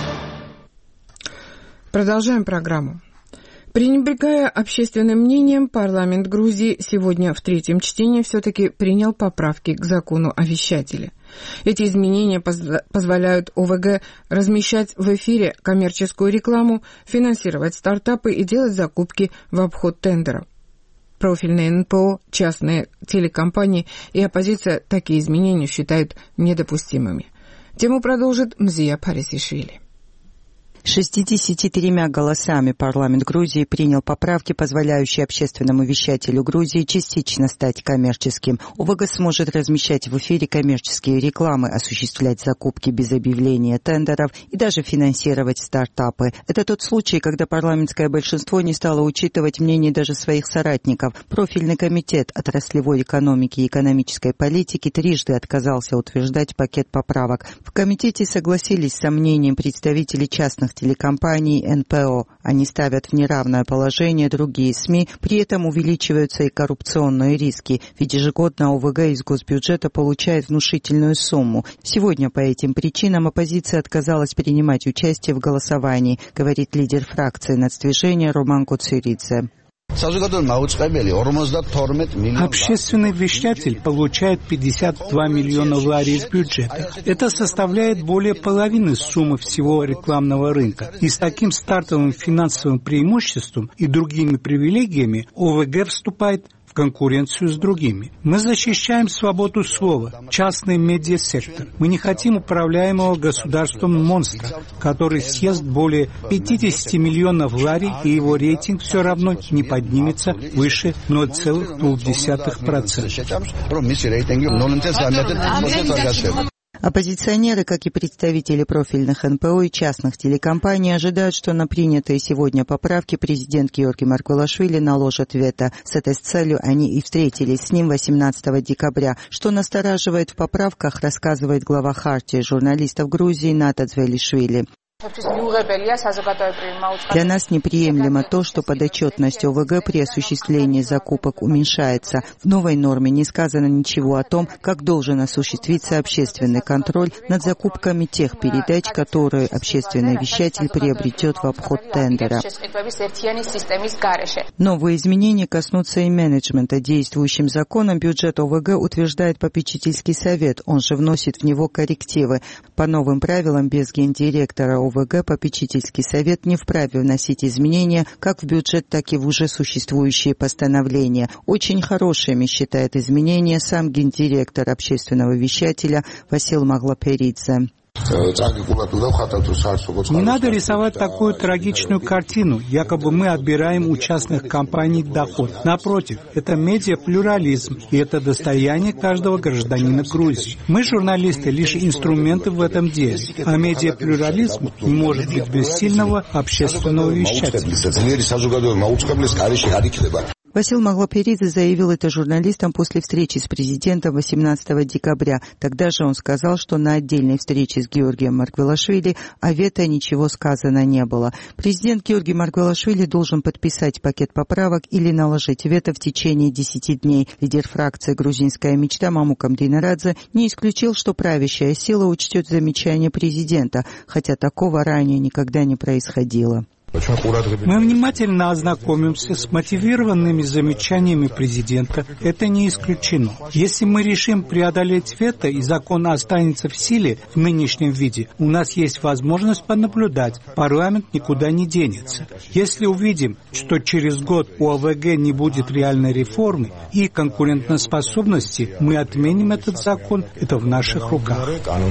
Продолжаем программу. Пренебрегая общественным мнением, парламент Грузии сегодня в третьем чтении все-таки принял поправки к закону о вещателе. Эти изменения позв- позволяют О Вэ Гэ размещать в эфире коммерческую рекламу, финансировать стартапы и делать закупки в обход тендеров. Профильные Эн Пэ О, частные телекомпании и оппозиция такие изменения считают недопустимыми. Тему продолжит Мзия Парисишвили. шестьдесят тремя голосами парламент Грузии принял поправки, позволяющие общественному вещателю Грузии частично стать коммерческим. ОВГ сможет размещать в эфире коммерческие рекламы, осуществлять закупки без объявления тендеров и даже финансировать стартапы. Это тот случай, когда парламентское большинство не стало учитывать мнение даже своих соратников. Профильный комитет отраслевой экономики и экономической политики трижды отказался утверждать пакет поправок. В комитете согласились с мнением представителей частных телекомпаний эн пэ о. Они ставят в неравное положение другие СМИ, при этом увеличиваются и коррупционные риски, ведь ежегодно ОВГ из госбюджета получает внушительную сумму. Сегодня по этим причинам оппозиция отказалась принимать участие в голосовании, говорит лидер фракции нацдвижения Роман Коцюридзе. Общественный вещатель получает пятьдесят два миллиона лари из бюджета. Это составляет более половины суммы всего рекламного рынка. И с таким стартовым финансовым преимуществом и другими привилегиями ОВГ вступает в конкуренцию с другими. Мы защищаем свободу слова, частный медиасектор. Мы не хотим управляемого государством монстра, который съест более пятьдесят миллионов лари, и его рейтинг все равно не поднимется выше ноль целых две десятых процента. Оппозиционеры, как и представители профильных эн пэ о и частных телекомпаний, ожидают, что на принятые сегодня поправки президент Георгий Маргвелашвили наложит вето. С этой целью они и встретились с ним восемнадцатого декабря. Что настораживает в поправках, рассказывает глава хартии журналистов Грузии Ната Дзвелишвили. Для нас неприемлемо то, что подотчетность ОВГ при осуществлении закупок уменьшается. В новой норме не сказано ничего о том, как должен осуществиться общественный контроль над закупками тех передач, которые общественный вещатель приобретет в обход тендера. Новые изменения коснутся и менеджмента. Действующим законом бюджет ОВГ утверждает попечительский совет, он же вносит в него коррективы. По новым правилам без гендиректора ОВГ ОВГ попечительский совет не вправе вносить изменения как в бюджет, так и в уже существующие постановления. Очень хорошими считает изменения сам гендиректор общественного вещателя Васил Маглоперидзе. Не надо рисовать такую трагичную картину, якобы мы отбираем у частных компаний доход. Напротив, это медиаплюрализм, и это достояние каждого гражданина Грузии. Мы, журналисты, лишь инструменты в этом деле, а медиаплюрализм не может быть без сильного общественного вещателя. Васил Маглоперидзе заявил это журналистам после встречи с президентом восемнадцатого декабря. Тогда же он сказал, что на отдельной встрече с Георгием Маргвелашвили о вето ничего сказано не было. Президент Георгий Маргвелашвили должен подписать пакет поправок или наложить вето в течение десяти дней. Лидер фракции «Грузинская мечта» Мамукам Динарадзе не исключил, что правящая сила учтет замечания президента, хотя такого ранее никогда не происходило. Мы внимательно ознакомимся с мотивированными замечаниями президента. Это не исключено. Если мы решим преодолеть вето и закон останется в силе в нынешнем виде, у нас есть возможность понаблюдать. Парламент никуда не денется. Если увидим, что через год у ОВГ не будет реальной реформы и конкурентоспособности, мы отменим этот закон. Это в наших руках.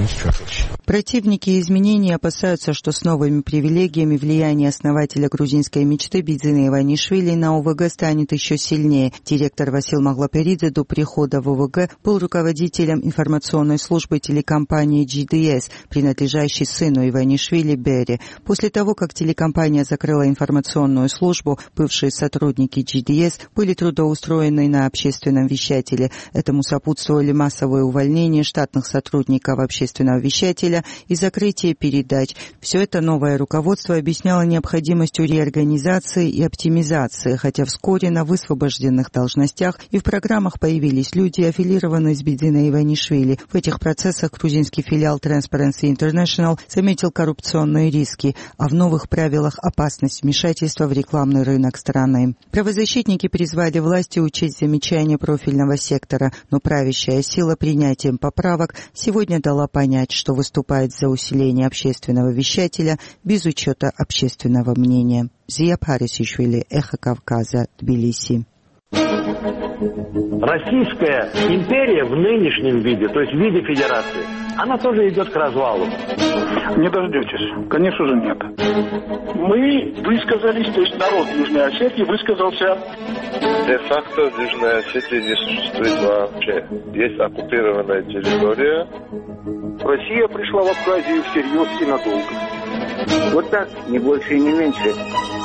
Противники изменений опасаются, что с новыми привилегиями влияние основателя грузинской мечты Бидзина Иванишвили на ОВГ станет еще сильнее. Директор Васил Маглоперидзе до прихода в ОВГ был руководителем информационной службы телекомпании джи ди эс, принадлежащей сыну Иванишвили Бере. После того, как телекомпания закрыла информационную службу, бывшие сотрудники джи ди эс были трудоустроены на общественном вещателе. Этому сопутствовали массовые увольнения штатных сотрудников общественного вещателя и закрытие передач. Все это новое руководство объясняло необходимостью реорганизации и оптимизации, хотя вскоре на высвобожденных должностях и в программах появились люди, аффилированные с Бидзиной Иванишвили. В этих процессах грузинский филиал Transparency International заметил коррупционные риски, а в новых правилах опасность вмешательства в рекламный рынок страны. Правозащитники призвали власти учесть замечания профильного сектора, но правящая сила принятием поправок сегодня дала понять, что выступает за усиление общественного вещателя без учета общественного мнения. Зия Парисишвили, Эхо Кавказа, Тбилиси. Российская империя в нынешнем виде, то есть в виде федерации, она тоже идет к развалу. Не дождетесь. Конечно же нет. Мы высказались, то есть народ Южной Осетии высказался. Де-факто в Южной Осетии не существует вообще. Есть оккупированная территория. Россия пришла в Абхазию всерьез и надолго. Вот так, не больше и не меньше.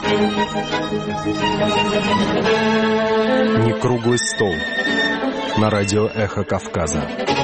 Не круглый стол. На радио «Эхо Кавказа».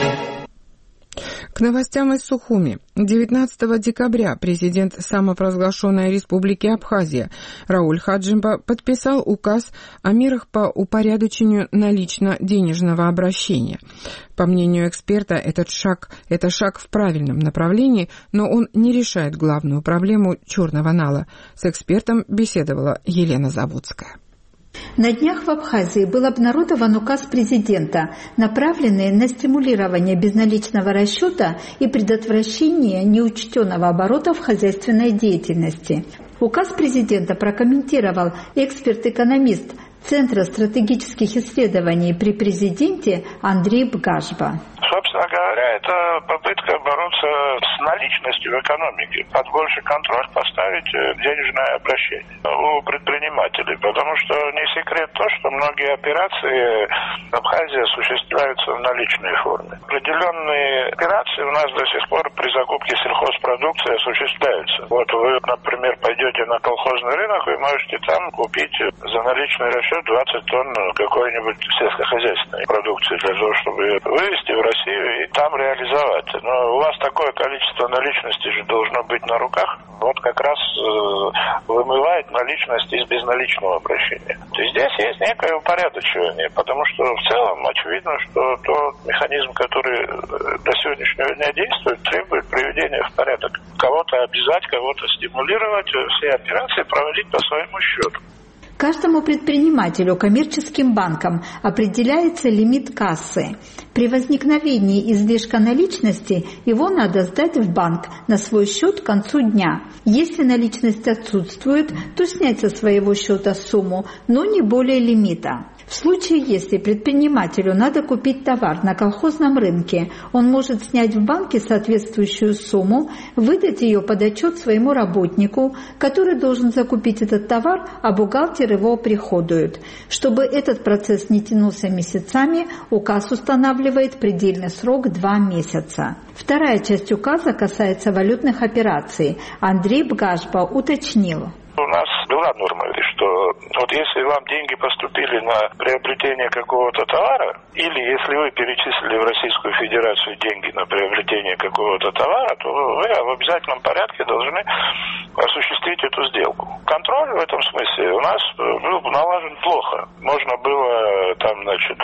К новостям из Сухуми. девятнадцатого декабря президент самопровозглашенной республики Абхазия Рауль Хаджимба подписал указ о мерах по упорядочению налично-денежного обращения. По мнению эксперта, этот шаг, это шаг в правильном направлении, но он не решает главную проблему черного нала. С экспертом беседовала Елена Заводская. На днях в Абхазии был обнародован указ президента, направленный на стимулирование безналичного расчета и предотвращение неучтенного оборота в хозяйственной деятельности. Указ президента прокомментировал эксперт-экономист Центра стратегических исследований при президенте Андрей Бгашба. Собственно говоря, это попытка бороться с наличностью в экономике, под больший контроль поставить денежное обращение у предпринимателей, потому что не секрет то, что многие операции в Абхазии осуществляются в наличной форме. Определенные операции у нас до сих пор при закупке сельхозпродукции осуществляются. Вот вы, например, пойдете на колхозный рынок, вы можете там купить за наличный расчет двадцать тонн какой-нибудь сельскохозяйственной продукции для того, чтобы ее вывести в Россию и там реализовать. Но у вас такое количество наличности же должно быть на руках. Вот как раз э, вымывает наличность из безналичного обращения. То есть здесь есть некое упорядочивание, потому что в целом очевидно, что тот механизм, который до сегодняшнего дня действует, требует приведения в порядок. Кого-то обязать, кого-то стимулировать, все операции проводить по своему счету. Каждому предпринимателю, коммерческим банкам определяется лимит кассы. При возникновении излишка наличности его надо сдать в банк на свой счет к концу дня. Если наличность отсутствует, то снять со своего счета сумму, но не более лимита. В случае, если предпринимателю надо купить товар на колхозном рынке, он может снять в банке соответствующую сумму, выдать ее под отчет своему работнику, который должен закупить этот товар, а бухгалтер его оприходует. Чтобы этот процесс не тянулся месяцами, указ устанавливает предельный срок два месяца. Вторая часть указа касается валютных операций. Андрей Бгашба уточнил. У нас была норма, что вот если вам деньги поступили на приобретение какого-то товара, или если вы перечислили в Российскую Федерацию деньги на приобретение какого-то товара, то вы в обязательном порядке должны осуществить эту сделку. Контроль в этом смысле у нас был налажен плохо. Можно было там, значит,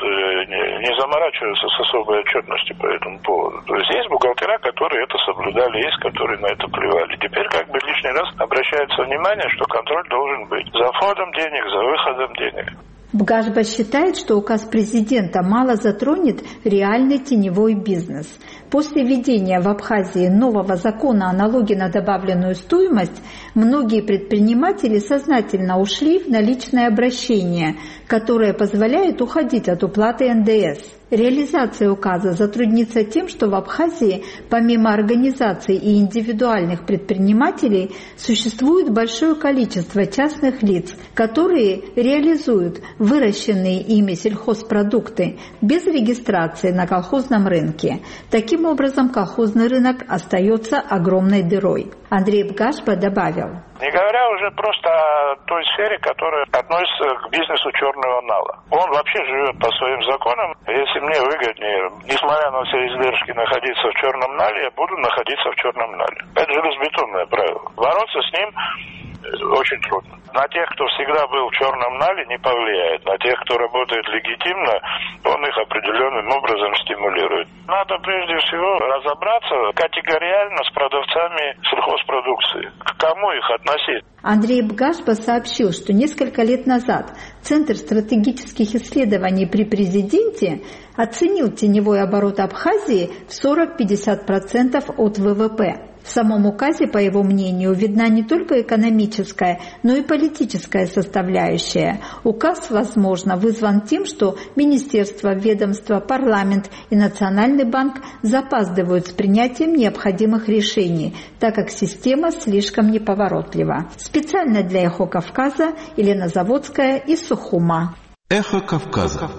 не заморачиваться с особой отчетностью по этому поводу. То есть есть бухгалтера, которые это соблюдали, есть, которые на это плевали. Теперь как бы лишний раз обращается внимание, что контроль должен быть за входом денег, за выходом денег. Бгашба считает, что указ президента мало затронет реальный теневой бизнес. После введения в Абхазии нового закона о налоге на добавленную стоимость многие предприниматели сознательно ушли в наличное обращение, которое позволяет уходить от уплаты эн дэ эс. Реализация указа затруднится тем, что в Абхазии, помимо организаций и индивидуальных предпринимателей, существует большое количество частных лиц, которые реализуют выращенные ими сельхозпродукты без регистрации на колхозном рынке. Таким образом, колхозный рынок остается огромной дырой. Андрей Бгашба добавил. Не говоря уже просто о той сфере, которая относится к бизнесу черного нала. Он вообще живет по своим законам. Если мне выгоднее, несмотря на все издержки, находиться в черном нале, я буду находиться в черном нале. Это железобетонное правило. Бороться с ним очень трудно. На тех, кто всегда был в черном нале, не повлияет. На тех, кто работает легитимно, он их определенным образом стимулирует. Надо прежде всего разобраться категориально с продавцами сельхозпродукции. К кому их относить? Андрей Бгашба сообщил, что несколько лет назад Центр стратегических исследований при президенте оценил теневой оборот Абхазии в сорок-пятьдесят процентов от вэ вэ пэ. В самом указе, по его мнению, видна не только экономическая, но и политическая составляющая. Указ, возможно, вызван тем, что министерство, ведомство, парламент и Национальный банк запаздывают с принятием необходимых решений, так как система слишком неповоротлива. Специально для «Эхо Кавказа» Елена Заводская из Сухума. Эхо Кавказа.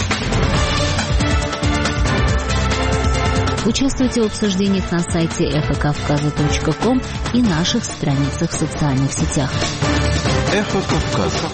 Участвуйте в обсуждениях на сайте эхо кавказа точка ком и наших страницах в социальных сетях. Эхо Кавказа.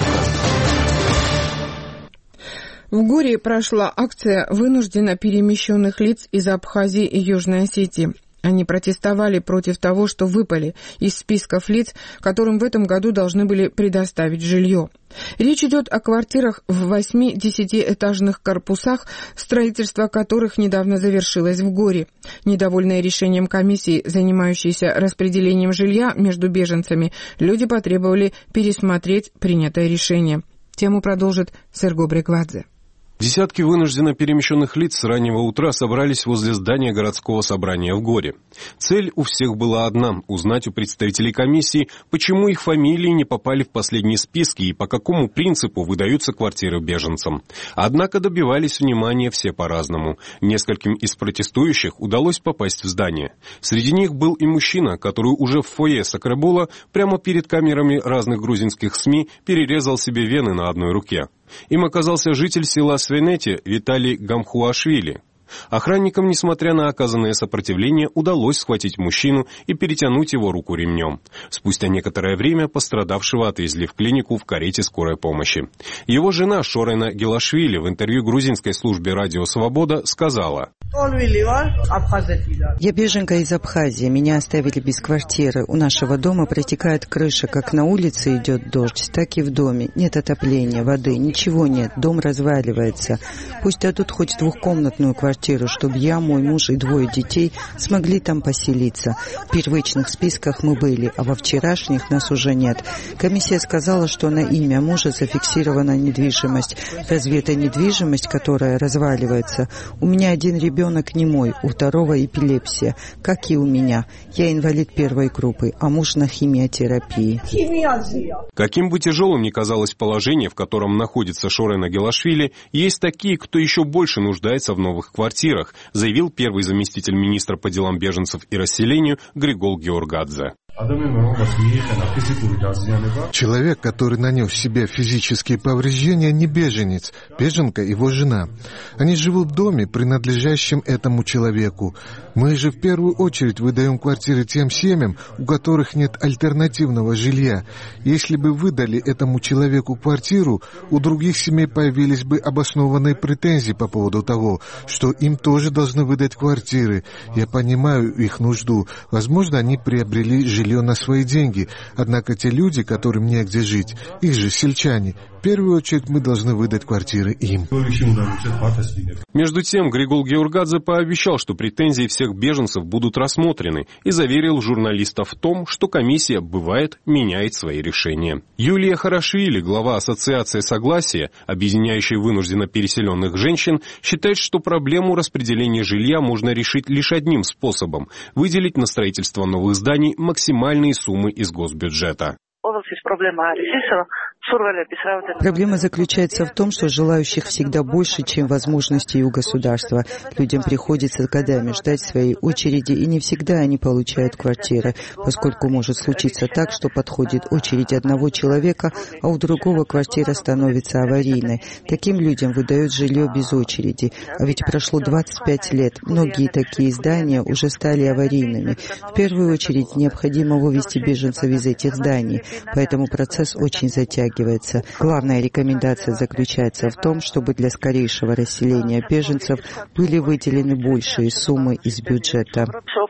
В Гурии прошла акция вынужденно перемещенных лиц из Абхазии и Южной Осетии. Они протестовали против того, что выпали из списков лиц, которым в этом году должны были предоставить жилье. Речь идет о квартирах в восьми-десятиэтажных корпусах, строительство которых недавно завершилось в Горе. Недовольные решением комиссии, занимающейся распределением жилья между беженцами, люди потребовали пересмотреть принятое решение. Тему продолжит Серго Брегвадзе. Десятки вынужденно перемещенных лиц с раннего утра собрались возле здания городского собрания в Горе. Цель у всех была одна – узнать у представителей комиссии, почему их фамилии не попали в последние списки и по какому принципу выдаются квартиры беженцам. Однако добивались внимания все по-разному. Нескольким из протестующих удалось попасть в здание. Среди них был и мужчина, который уже в фойе Сакрабула прямо перед камерами разных грузинских СМИ перерезал себе вены на одной руке. Им оказался житель села Свенети Виталий Гамхуашвили. Охранникам, несмотря на оказанное сопротивление, удалось схватить мужчину и перетянуть его руку ремнем. Спустя некоторое время пострадавшего отвезли в клинику в карете скорой помощи. Его жена Шорена Гелашвили в интервью грузинской службе «Радио Свобода» сказала: «Я беженка из Абхазии. Меня оставили без квартиры. У нашего дома протекает крыша. Как на улице идет дождь, так и в доме. Нет отопления, воды, ничего нет. Дом разваливается. Пусть дадут хоть двухкомнатную квартиру, чтобы я, мой муж и двое детей смогли там поселиться. В первичных списках мы были, а во вчерашних нас уже нет. Комиссия сказала, что на имя мужа зафиксирована недвижимость. Разве это недвижимость, которая разваливается? У меня один ребенок не мой, у второго эпилепсия, как и у меня. Я инвалид первой группы, а муж на химиотерапии». Каким бы тяжелым ни казалось положение, в котором находится Шорена Гелашвили, есть такие, кто еще больше нуждается в новых квартирах, заявил первый заместитель министра по делам беженцев и расселению Григол Георгадзе. Человек, который нанес себе физические повреждения, не беженец. Беженка — его жена. Они живут в доме, принадлежащем этому человеку. Мы же в первую очередь выдаем квартиры тем семьям, у которых нет альтернативного жилья. Если бы выдали этому человеку квартиру, у других семей появились бы обоснованные претензии по поводу того, что им тоже должны выдать квартиры. Я понимаю их нужду. Возможно, они приобрели жилье на свои деньги. Однако те люди, которым негде жить, их же сельчане. В первую очередь мы должны выдать квартиры им. Между тем, Григол Георгадзе пообещал, что претензии всех беженцев будут рассмотрены, и заверил журналистов в том, что комиссия, бывает, меняет свои решения. Юлия Харашвили, глава Ассоциации Согласия, объединяющей вынужденно переселенных женщин, считает, что проблему распределения жилья можно решить лишь одним способом – выделить на строительство новых зданий максимальные суммы из госбюджета. Проблема заключается в том, что желающих всегда больше, чем возможностей у государства. Людям приходится годами ждать своей очереди, и не всегда они получают квартиры, поскольку может случиться так, что подходит очередь одного человека, а у другого квартира становится аварийной. Таким людям выдают жилье без очереди. А ведь прошло двадцать пять лет. Многие такие здания уже стали аварийными. В первую очередь необходимо вывести беженцев из этих зданий, поэтому процесс очень затягивается. Главная рекомендация заключается в том, чтобы для скорейшего расселения беженцев были выделены большие суммы из бюджета.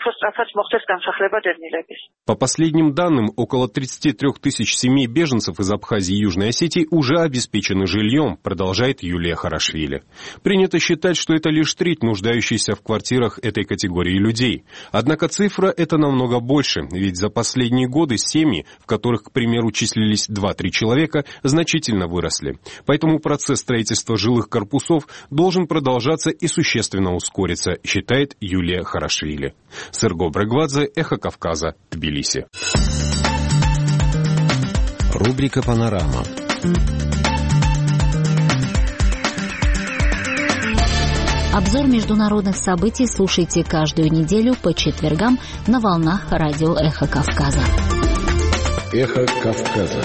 По последним данным, около тридцать три тысячи семей беженцев из Абхазии и Южной Осетии уже обеспечены жильем, продолжает Юлия Харашвили. Принято считать, что это лишь треть нуждающихся в квартирах этой категории людей. Однако цифра эта намного больше, ведь за последние годы семьи, в которых, к примеру, примеру, числились два-три человека, значительно выросли. Поэтому процесс строительства жилых корпусов должен продолжаться и существенно ускориться, считает Юлия Харашвили. Серго Брагвадзе, Эхо Кавказа, Тбилиси. Рубрика «Панорама». Обзор международных событий слушайте каждую неделю по четвергам на волнах радио «Эхо Кавказа». «Эхо Кавказа».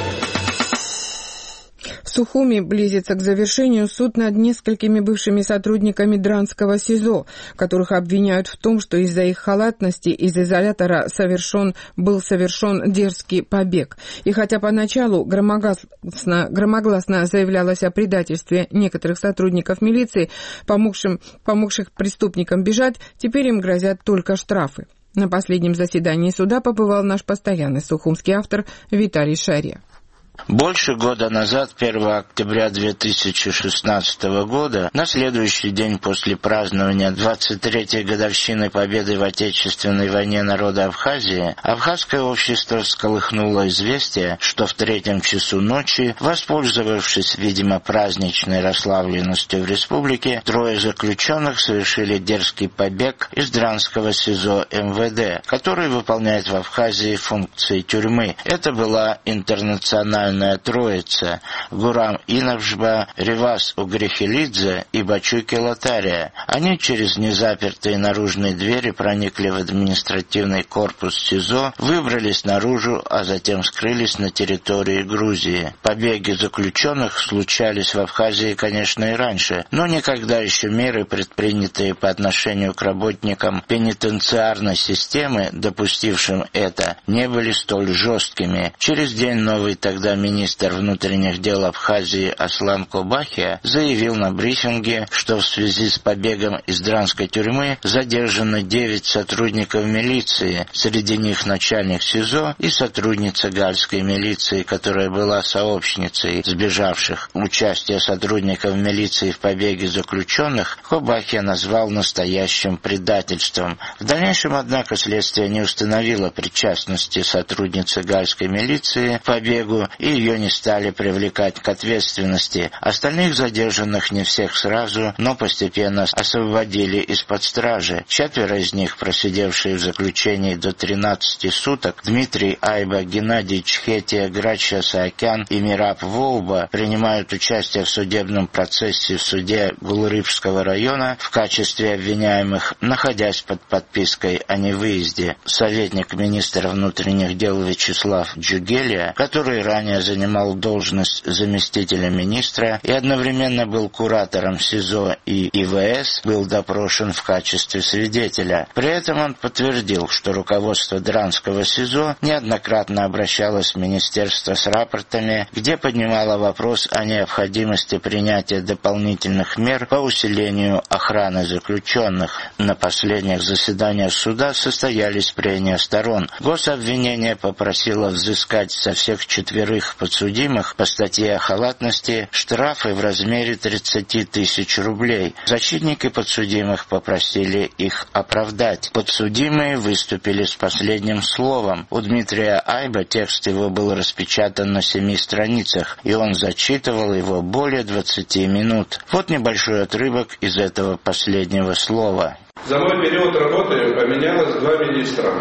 В Сухуми близится к завершению суд над несколькими бывшими сотрудниками Дранского СИЗО, которых обвиняют в том, что из-за их халатности из изолятора совершен, был совершен дерзкий побег. И хотя поначалу громогласно, громогласно заявлялось о предательстве некоторых сотрудников милиции, помогшим, помогших преступникам бежать, теперь им грозят только штрафы. На последнем заседании суда побывал наш постоянный сухумский автор Виталий Шария. Больше года назад, первого октября две тысячи шестнадцатого года, на следующий день после празднования двадцать третьей годовщины победы в Отечественной войне народа Абхазии, абхазское общество всколыхнуло известие, что в третьем часу ночи, воспользовавшись, видимо, праздничной расслабленностью в республике, трое заключенных совершили дерзкий побег из Дранского СИЗО эм вэ дэ, который выполняет в Абхазии функции тюрьмы. Это была интернациональная троица — Гурам Иновжба, Ревас Угрихилидзе и Бачуки Латария. Они через незапертые наружные двери проникли в административный корпус СИЗО, выбрались наружу, а затем скрылись на территории Грузии. Побеги заключенных случались в Абхазии, конечно, и раньше, но никогда еще меры, предпринятые по отношению к работникам пенитенциарной системы, допустившим это, не были столь жесткими. Через день новый тогда министр внутренних дел Абхазии Аслан Кобахия заявил на брифинге, что в связи с побегом из Дранской тюрьмы задержано девять сотрудников милиции, среди них начальник СИЗО и сотрудница гальской милиции, которая была сообщницей сбежавших. Участие сотрудников милиции в побеге заключенных Кобахия назвал настоящим предательством. В дальнейшем, однако, следствие не установило причастности сотрудницы гальской милиции к побегу, и ее не стали привлекать к ответственности. Остальных задержанных, не всех сразу, но постепенно освободили из-под стражи. Четверо из них, просидевшие в заключении до тринадцати суток, Дмитрий Айба, Геннадий Чхетия, Грача Саакян и Мираб Воуба, принимают участие в судебном процессе в суде Гулрыбского района в качестве обвиняемых, находясь под подпиской о невыезде. Советник министра внутренних дел Вячеслав Джугелия, который ранее занимал должность заместителя министра и одновременно был куратором СИЗО и И В С, был допрошен в качестве свидетеля. При этом он подтвердил, что руководство Дранского СИЗО неоднократно обращалось в министерство с рапортами, где поднимало вопрос о необходимости принятия дополнительных мер по усилению охраны заключенных. На последних заседаниях суда состоялись прения сторон. Гособвинение попросило взыскать со всех четверых подсудимых по статье о халатности штрафы в размере тридцати тысяч рублей. Защитники подсудимых попросили их оправдать. Подсудимые выступили с последним словом. У Дмитрия Айба текст его был распечатан на семи страницах, и он зачитывал его более двадцати минут. Вот небольшой отрывок из этого последнего слова. За мой период работы поменялось два министра.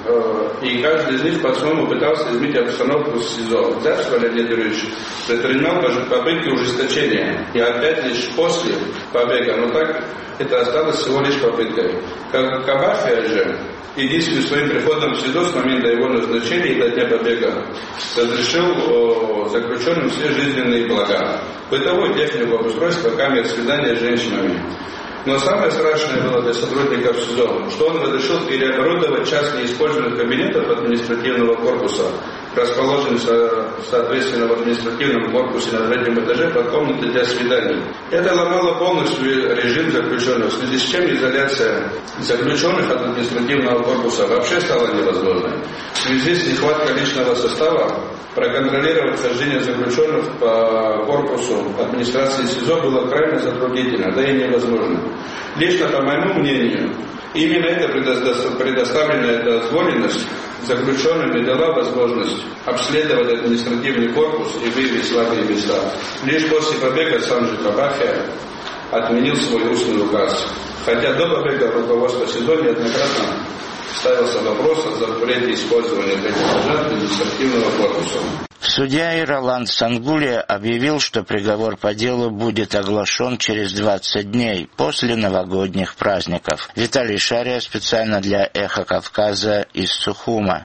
И каждый из них по-своему пытался изменить обстановку в СИЗО. Зайцев Леонид Юрьевич предпринимал попытки ужесточения. И опять лишь после побега, но так это осталось всего лишь попыткой. Как Кабахия же, единственным своим приходом в СИЗО с момента его назначения и до дня побега разрешил заключенным все жизненные блага. Бытовую технику, обустройство камер, свидания с женщинами. Но самое страшное было для сотрудников СИЗО, что он разрешил переоборудовать часть неиспользованных кабинетов административного корпуса, расположенных соответственно в административном корпусе на третьем этаже под комнаты для свиданий. Это ломало полностью режим заключенных, в связи с чем изоляция заключенных от административного корпуса вообще стала невозможной. В связи с нехваткой личного состава проконтролировать хождение заключенных по корпусу администрации СИЗО было крайне затруднительно, да и невозможно. Лично, по моему мнению, Именно эта предоставленная дозволенность заключенным и дала возможность обследовать административный корпус и выявить слабые места. Лишь после побега Санджи Кабахия отменил свой устный указ. Хотя до побега руководство СИЗО неоднократно ставился вопрос о запрете использования для этажа административного корпуса. Судья Ироланд Сангулия объявил, что приговор по делу будет оглашен через двадцать дней после новогодних праздников. Виталий Шария специально для «Эхо Кавказа» из Сухума.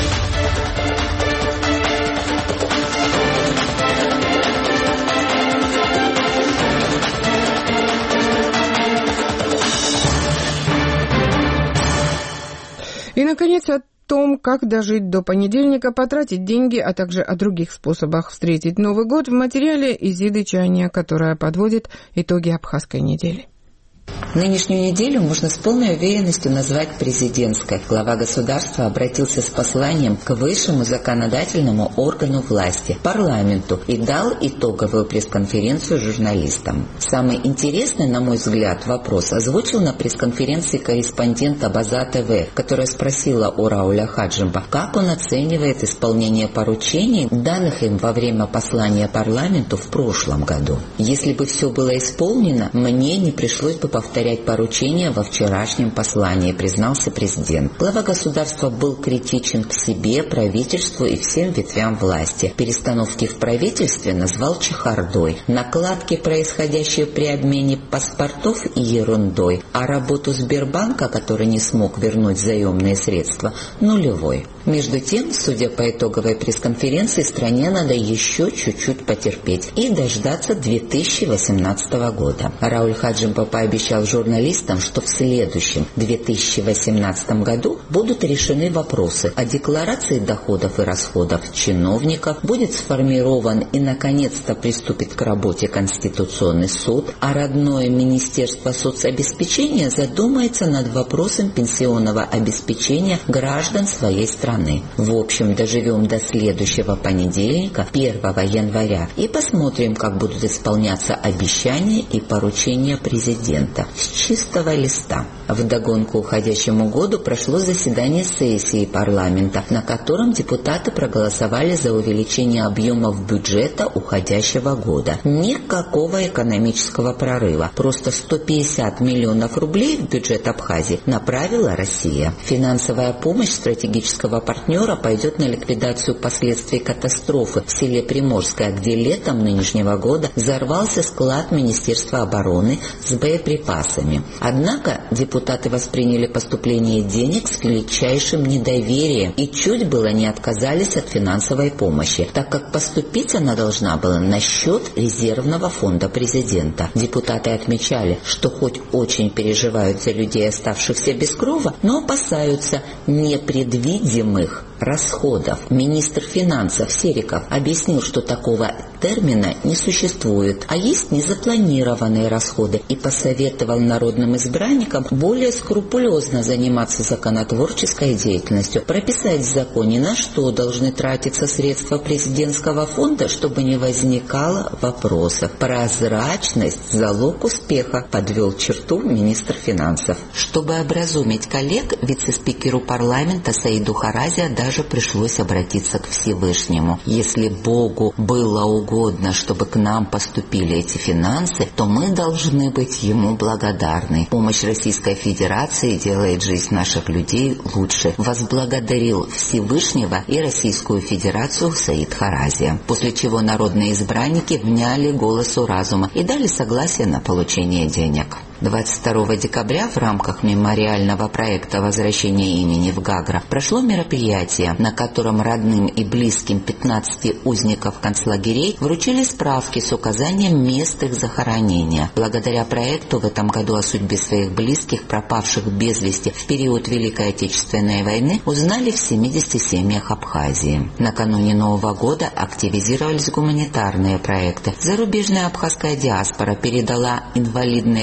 И, наконец, о том, как дожить до понедельника, потратить деньги, а также о других способах встретить Новый год в материале Изиды Чаня, которая подводит итоги абхазской недели. Нынешнюю неделю можно с полной уверенностью назвать президентской. Глава государства обратился с посланием к высшему законодательному органу власти, парламенту, и дал итоговую пресс-конференцию журналистам. Самый интересный, на мой взгляд, вопрос озвучил на пресс-конференции корреспондент Абаза ТВ, которая спросила у Рауля Хаджимба, как он оценивает исполнение поручений, данных им во время послания парламенту в прошлом году. Если бы все было исполнено, мне не пришлось бы повторять поручения во вчерашнем послании, признался президент. Глава государства был критичен к себе, правительству и всем ветвям власти. Перестановки в правительстве назвал чехардой, накладки, происходящие при обмене паспортов, ерундой, а работу Сбербанка, который не смог вернуть заемные средства, нулевой. Между тем, судя по итоговой пресс-конференции, стране надо еще чуть-чуть потерпеть и дождаться две тысячи восемнадцатого года. Рауль Хаджимба пообещал журналистам, что в следующем две тысячи восемнадцатом году будут решены вопросы о декларации доходов и расходов чиновников, будет сформирован и, наконец-то, приступит к работе Конституционный суд, а родное Министерство соцобеспечения задумается над вопросом пенсионного обеспечения граждан своей страны. В общем, доживем до следующего понедельника, первого января, и посмотрим, как будут исполняться обещания и поручения президента. С чистого листа. Вдогонку уходящему году прошло заседание сессии парламента, на котором депутаты проголосовали за увеличение объемов бюджета уходящего года. Никакого экономического прорыва. Просто сто пятьдесят миллионов рублей в бюджет Абхазии направила Россия. Финансовая помощь стратегического партнера пойдет на ликвидацию последствий катастрофы в селе Приморское, где летом нынешнего года взорвался склад Министерства обороны с боеприпасами. Однако депутаты восприняли поступление денег с величайшим недоверием и чуть было не отказались от финансовой помощи, так как поступить она должна была на счет резервного фонда президента. Депутаты отмечали, что хоть очень переживают за людей, оставшихся без крова, но опасаются непредвидимых расходов. Министр финансов Сериков объяснил, что такого термина не существует, а есть незапланированные расходы, и посоветовал народным избранникам более скрупулезно заниматься законотворческой деятельностью, прописать в законе, на что должны тратиться средства президентского фонда, чтобы не возникало вопросов. Прозрачность – залог успеха, подвел черту министр финансов. Чтобы образумить коллег, вице-спикеру парламента Саиду Харази даже пришлось обратиться к Всевышнему. Если Богу было угодно, чтобы к нам поступили эти финансы, то мы должны быть Ему благодарны. Помощь Российской Федерации делает жизнь наших людей лучше. Возблагодарил Всевышнего и Российскую Федерацию Саид Харази. После чего народные избранники вняли голосу разума и дали согласие на получение денег. двадцать второго декабря в рамках мемориального проекта «Возвращение имени в Гагра» прошло мероприятие, на котором родным и близким пятнадцати узников концлагерей вручили справки с указанием мест их захоронения. Благодаря проекту в этом году о судьбе своих близких, пропавших без вести в период Великой Отечественной войны, узнали в семидесяти семьях Абхазии. Накануне Нового года активизировались гуманитарные проекты. Зарубежная абхазская диаспора передала инвалидные коляски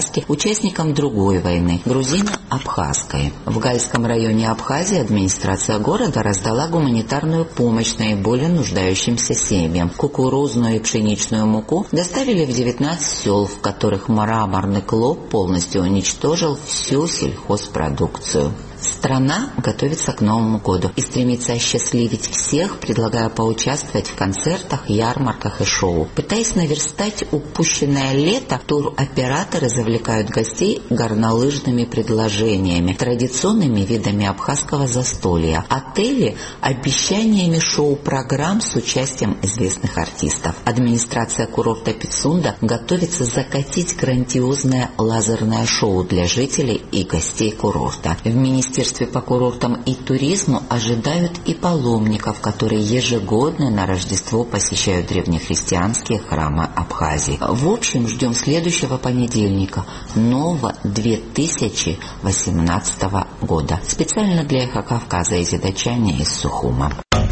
власти участникам другой войны, грузино-абхазской. В Гальском районе Абхазии администрация города раздала гуманитарную помощь наиболее нуждающимся семьям. Кукурузную и пшеничную муку доставили в девятнадцать сел, в которых мраморный клоп полностью уничтожил всю сельхозпродукцию. Страна готовится к Новому году и стремится осчастливить всех, предлагая поучаствовать в концертах, ярмарках и шоу. Пытаясь наверстать упущенное лето, туроператоры завлекают гостей горнолыжными предложениями, традиционными видами абхазского застолья, отели – обещаниями шоу-программ с участием известных артистов. Администрация курорта Пицунда готовится закатить грандиозное лазерное шоу для жителей и гостей курорта. В Министерстве В Министерстве по курортам и туризму ожидают и паломников, которые ежегодно на Рождество посещают древнехристианские храмы Абхазии. В общем, ждем следующего понедельника, нового две тысячи восемнадцатого года. Специально для Эхо Кавказа из Дачани из Сухума.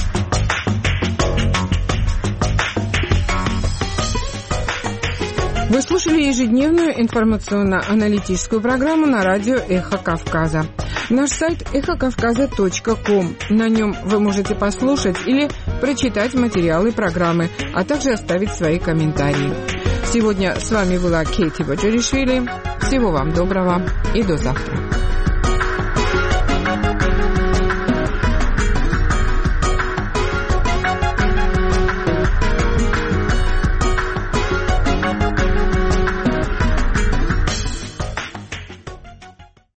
Вы слушали ежедневную информационно-аналитическую программу на радио «Эхо Кавказа». Наш сайт эхо кавказа точка ком. На нем вы можете послушать или прочитать материалы программы, а также оставить свои комментарии. Сегодня с вами была Кейти Баджаришвили. Всего вам доброго и до завтра.